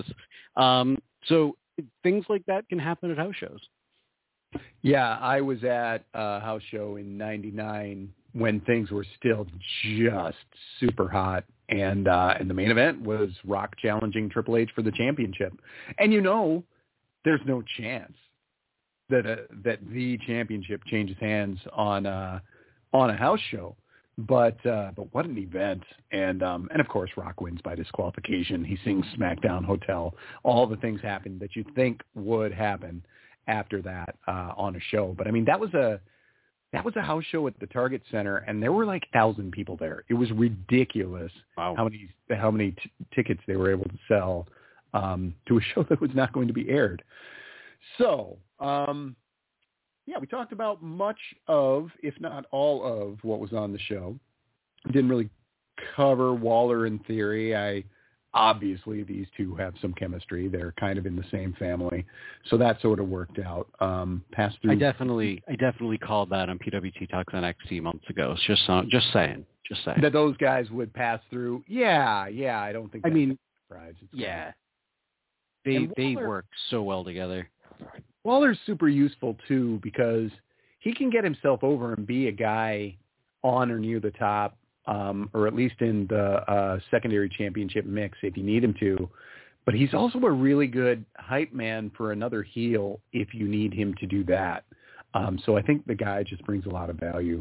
So things like that can happen at house shows. Yeah, I was at a house show in '99 when things were still just super hot, and the main event was Rock challenging Triple H for the championship. And there's no chance that the championship changes hands on a house show. But what an event. And of course, Rock wins by disqualification. He sings SmackDown Hotel. All the things happen that you think would happen after that on a show. But I mean, that was a house show at the Target Center, and there were like 1,000 people there. It was ridiculous. Wow. how many tickets they were able to sell to a show that was not going to be aired. So, yeah, we talked about much of, if not all of, what was on the show. Didn't really cover Waller in theory. Obviously, these two have some chemistry. They're kind of in the same family, so that sort of worked out. Passed through. I definitely called that on PWT Talks NXT months ago. It's just saying that those guys would pass through. Yeah. I don't think. That's a surprise. Yeah, they work so well together. Waller's super useful, too, because he can get himself over and be a guy on or near the top, or at least in the secondary championship mix if you need him to. But he's also a really good hype man for another heel if you need him to do that. So I think the guy just brings a lot of value.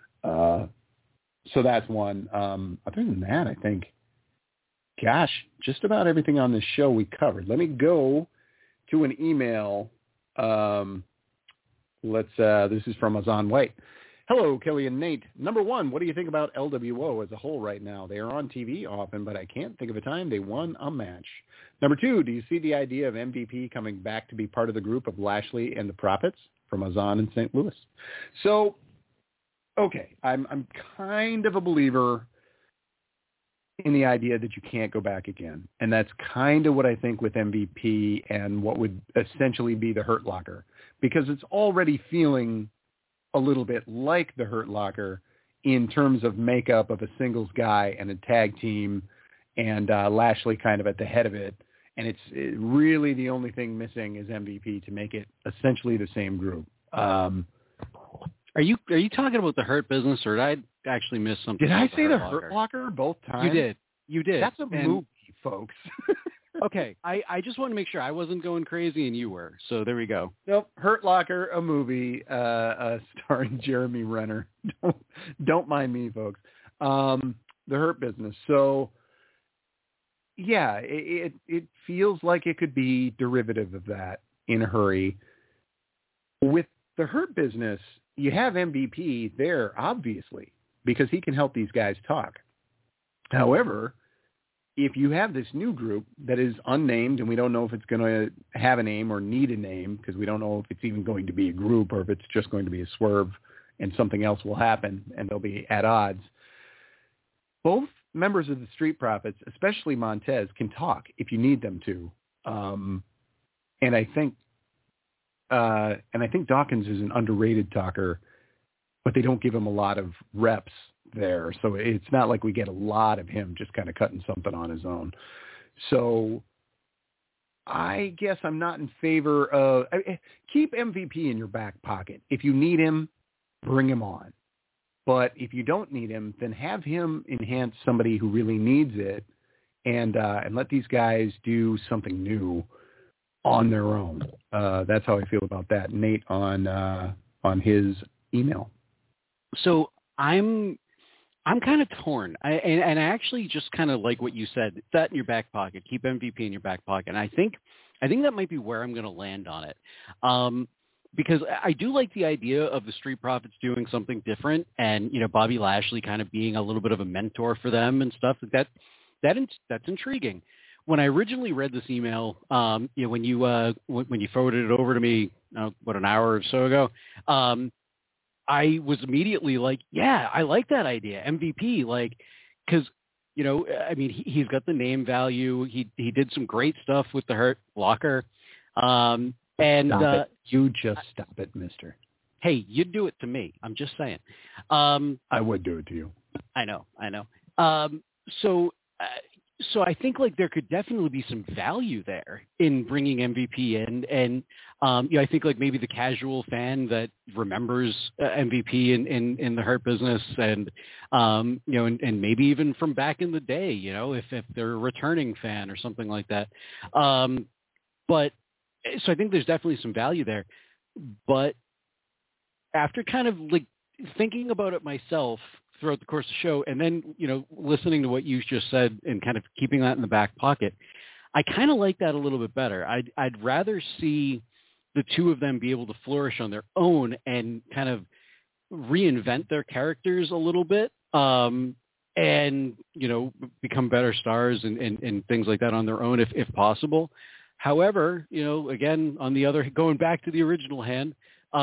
So that's one. Other than that, I think, gosh, just about everything on this show we covered. Let me go to an email. This is from Azan White. Hello, Kelly and Nate. Number one, what do you think about LWO as a whole right now? They are on TV often, but I can't think of a time they won a match. Number two, do you see the idea of MVP coming back to be part of the group of Lashley and the Profits? From Azan in St. Louis. So, okay, I'm kind of a believer in the idea that you can't go back again. And that's kind of what I think with MVP and what would essentially be the Hurt Locker, because it's already feeling a little bit like the Hurt Locker in terms of makeup of a singles guy and a tag team and Lashley kind of at the head of it. And it's really the only thing missing is MVP to make it essentially the same group. Are you talking about the Hurt Business, or did I actually miss something? Did I say the Hurt Hurt Locker both times? You did. That's a movie, folks. Okay, I just want to make sure I wasn't going crazy and you were. So there we go. Nope, Hurt Locker, a movie starring Jeremy Renner. Don't mind me, folks. The Hurt Business. So, yeah, it feels like it could be derivative of that in a hurry. With the Hurt Business, you have MVP there, obviously, because he can help these guys talk. However, if you have this new group that is unnamed, and we don't know if it's going to have a name or need a name, because we don't know if it's even going to be a group or if it's just going to be a swerve and something else will happen and they'll be at odds. Both members of the Street Profits, especially Montez, can talk if you need them to. And I think Dawkins is an underrated talker, but they don't give him a lot of reps there. So it's not like we get a lot of him just kind of cutting something on his own. So I guess I'm not in favor of keep MVP in your back pocket. If you need him, bring him on. But if you don't need him, then have him enhance somebody who really needs it and let these guys do something new on their own. That's how I feel about that. Nate on his email. So I'm kind of torn. I actually just kind of like what you said. That in your back pocket. Keep MVP in your back pocket. And I think that might be where I'm going to land on it. Because I do like the idea of the Street Profits doing something different and, Bobby Lashley kind of being a little bit of a mentor for them and stuff like that. That's intriguing. When I originally read this email, when you forwarded it over to me, an hour or so ago, I was immediately like, yeah, I like that idea. MVP, because, he's got the name value. He did some great stuff with the Hurt Locker. Stop it. You just stop it, mister. Hey, you'd do it to me. I'm just saying. I would do it to you. I know. So I think there could definitely be some value there in bringing MVP in, and I think maybe the casual fan that remembers MVP in the Hurt Business, and and maybe even from back in the day, if they're a returning fan or something like that. But so I think there's definitely some value there, but after kind of thinking about it myself throughout the course of the show, and then, listening to what you just said and kind of keeping that in the back pocket, I kind of like that a little bit better. I'd rather see the two of them be able to flourish on their own and kind of reinvent their characters a little bit, and, become better stars and things like that on their own if possible. However, again, going back to the original hand,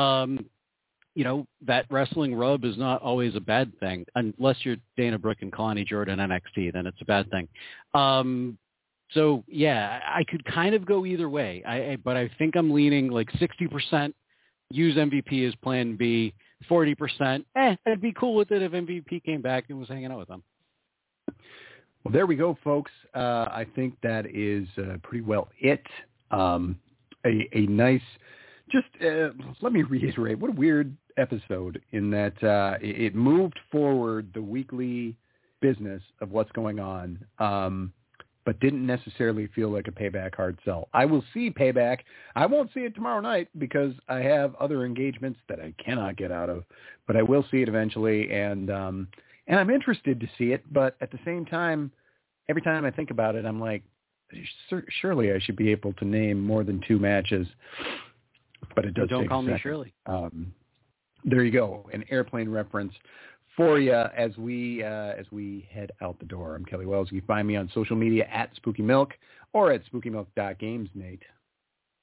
that wrestling rub is not always a bad thing, unless you're Dana Brooke and Kalani Jordan NXT, then it's a bad thing. So yeah, I could kind of go either way. But I think I'm leaning 60% use MVP as plan B, 40%. I'd be cool with it if MVP came back and was hanging out with them. Well, there we go, folks. I think that is pretty well it. A nice, just let me reiterate, what a weird episode in that it moved forward the weekly business of what's going on, but didn't necessarily feel like a Payback hard sell. I will see Payback. I won't see it tomorrow night because I have other engagements that I cannot get out of, but I will see it eventually, and I'm interested to see it, but at the same time, every time I think about it, I'm like, surely I should be able to name more than 2 matches, but it does. Don't take call a me second. Shirley. There you go, an airplane reference for you as we head out the door. I'm Kelly Wells. You can find me on social media at Spooky Milk or at SpookyMilk.games, Nate.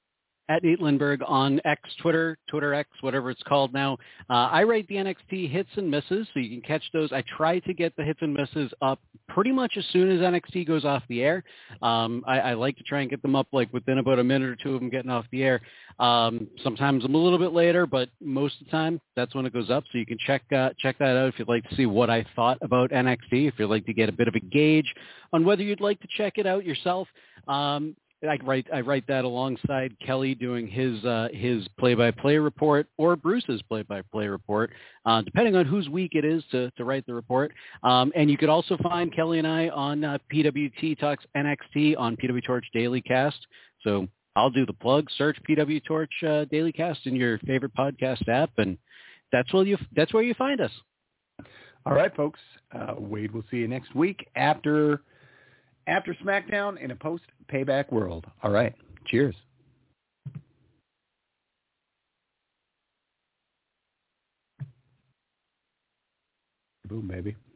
at Nate Lindberg on X, Twitter X, whatever it's called now. I write the NXT hits and misses, so you can catch those. I try to get the hits and misses up pretty much as soon as NXT goes off the air. I like to try and get them up like within about a minute or two of them getting off the air. Sometimes I'm a little bit later, but most of the time that's when it goes up. So you can check that out if you'd like to see what I thought about NXT, if you'd like to get a bit of a gauge on whether you'd like to check it out yourself. I write that alongside Kelly doing his play-by-play report or Bruce's play-by-play report, depending on whose week it is to write the report. And you could also find Kelly and I on PWT Talks NXT on PW Torch Daily Cast. So I'll do the plug. Search PW Torch Daily Cast in your favorite podcast app, and that's where you find us. All right, folks. Wade will see you next week after SmackDown in a post-Payback world. All right. Cheers. Boom, baby.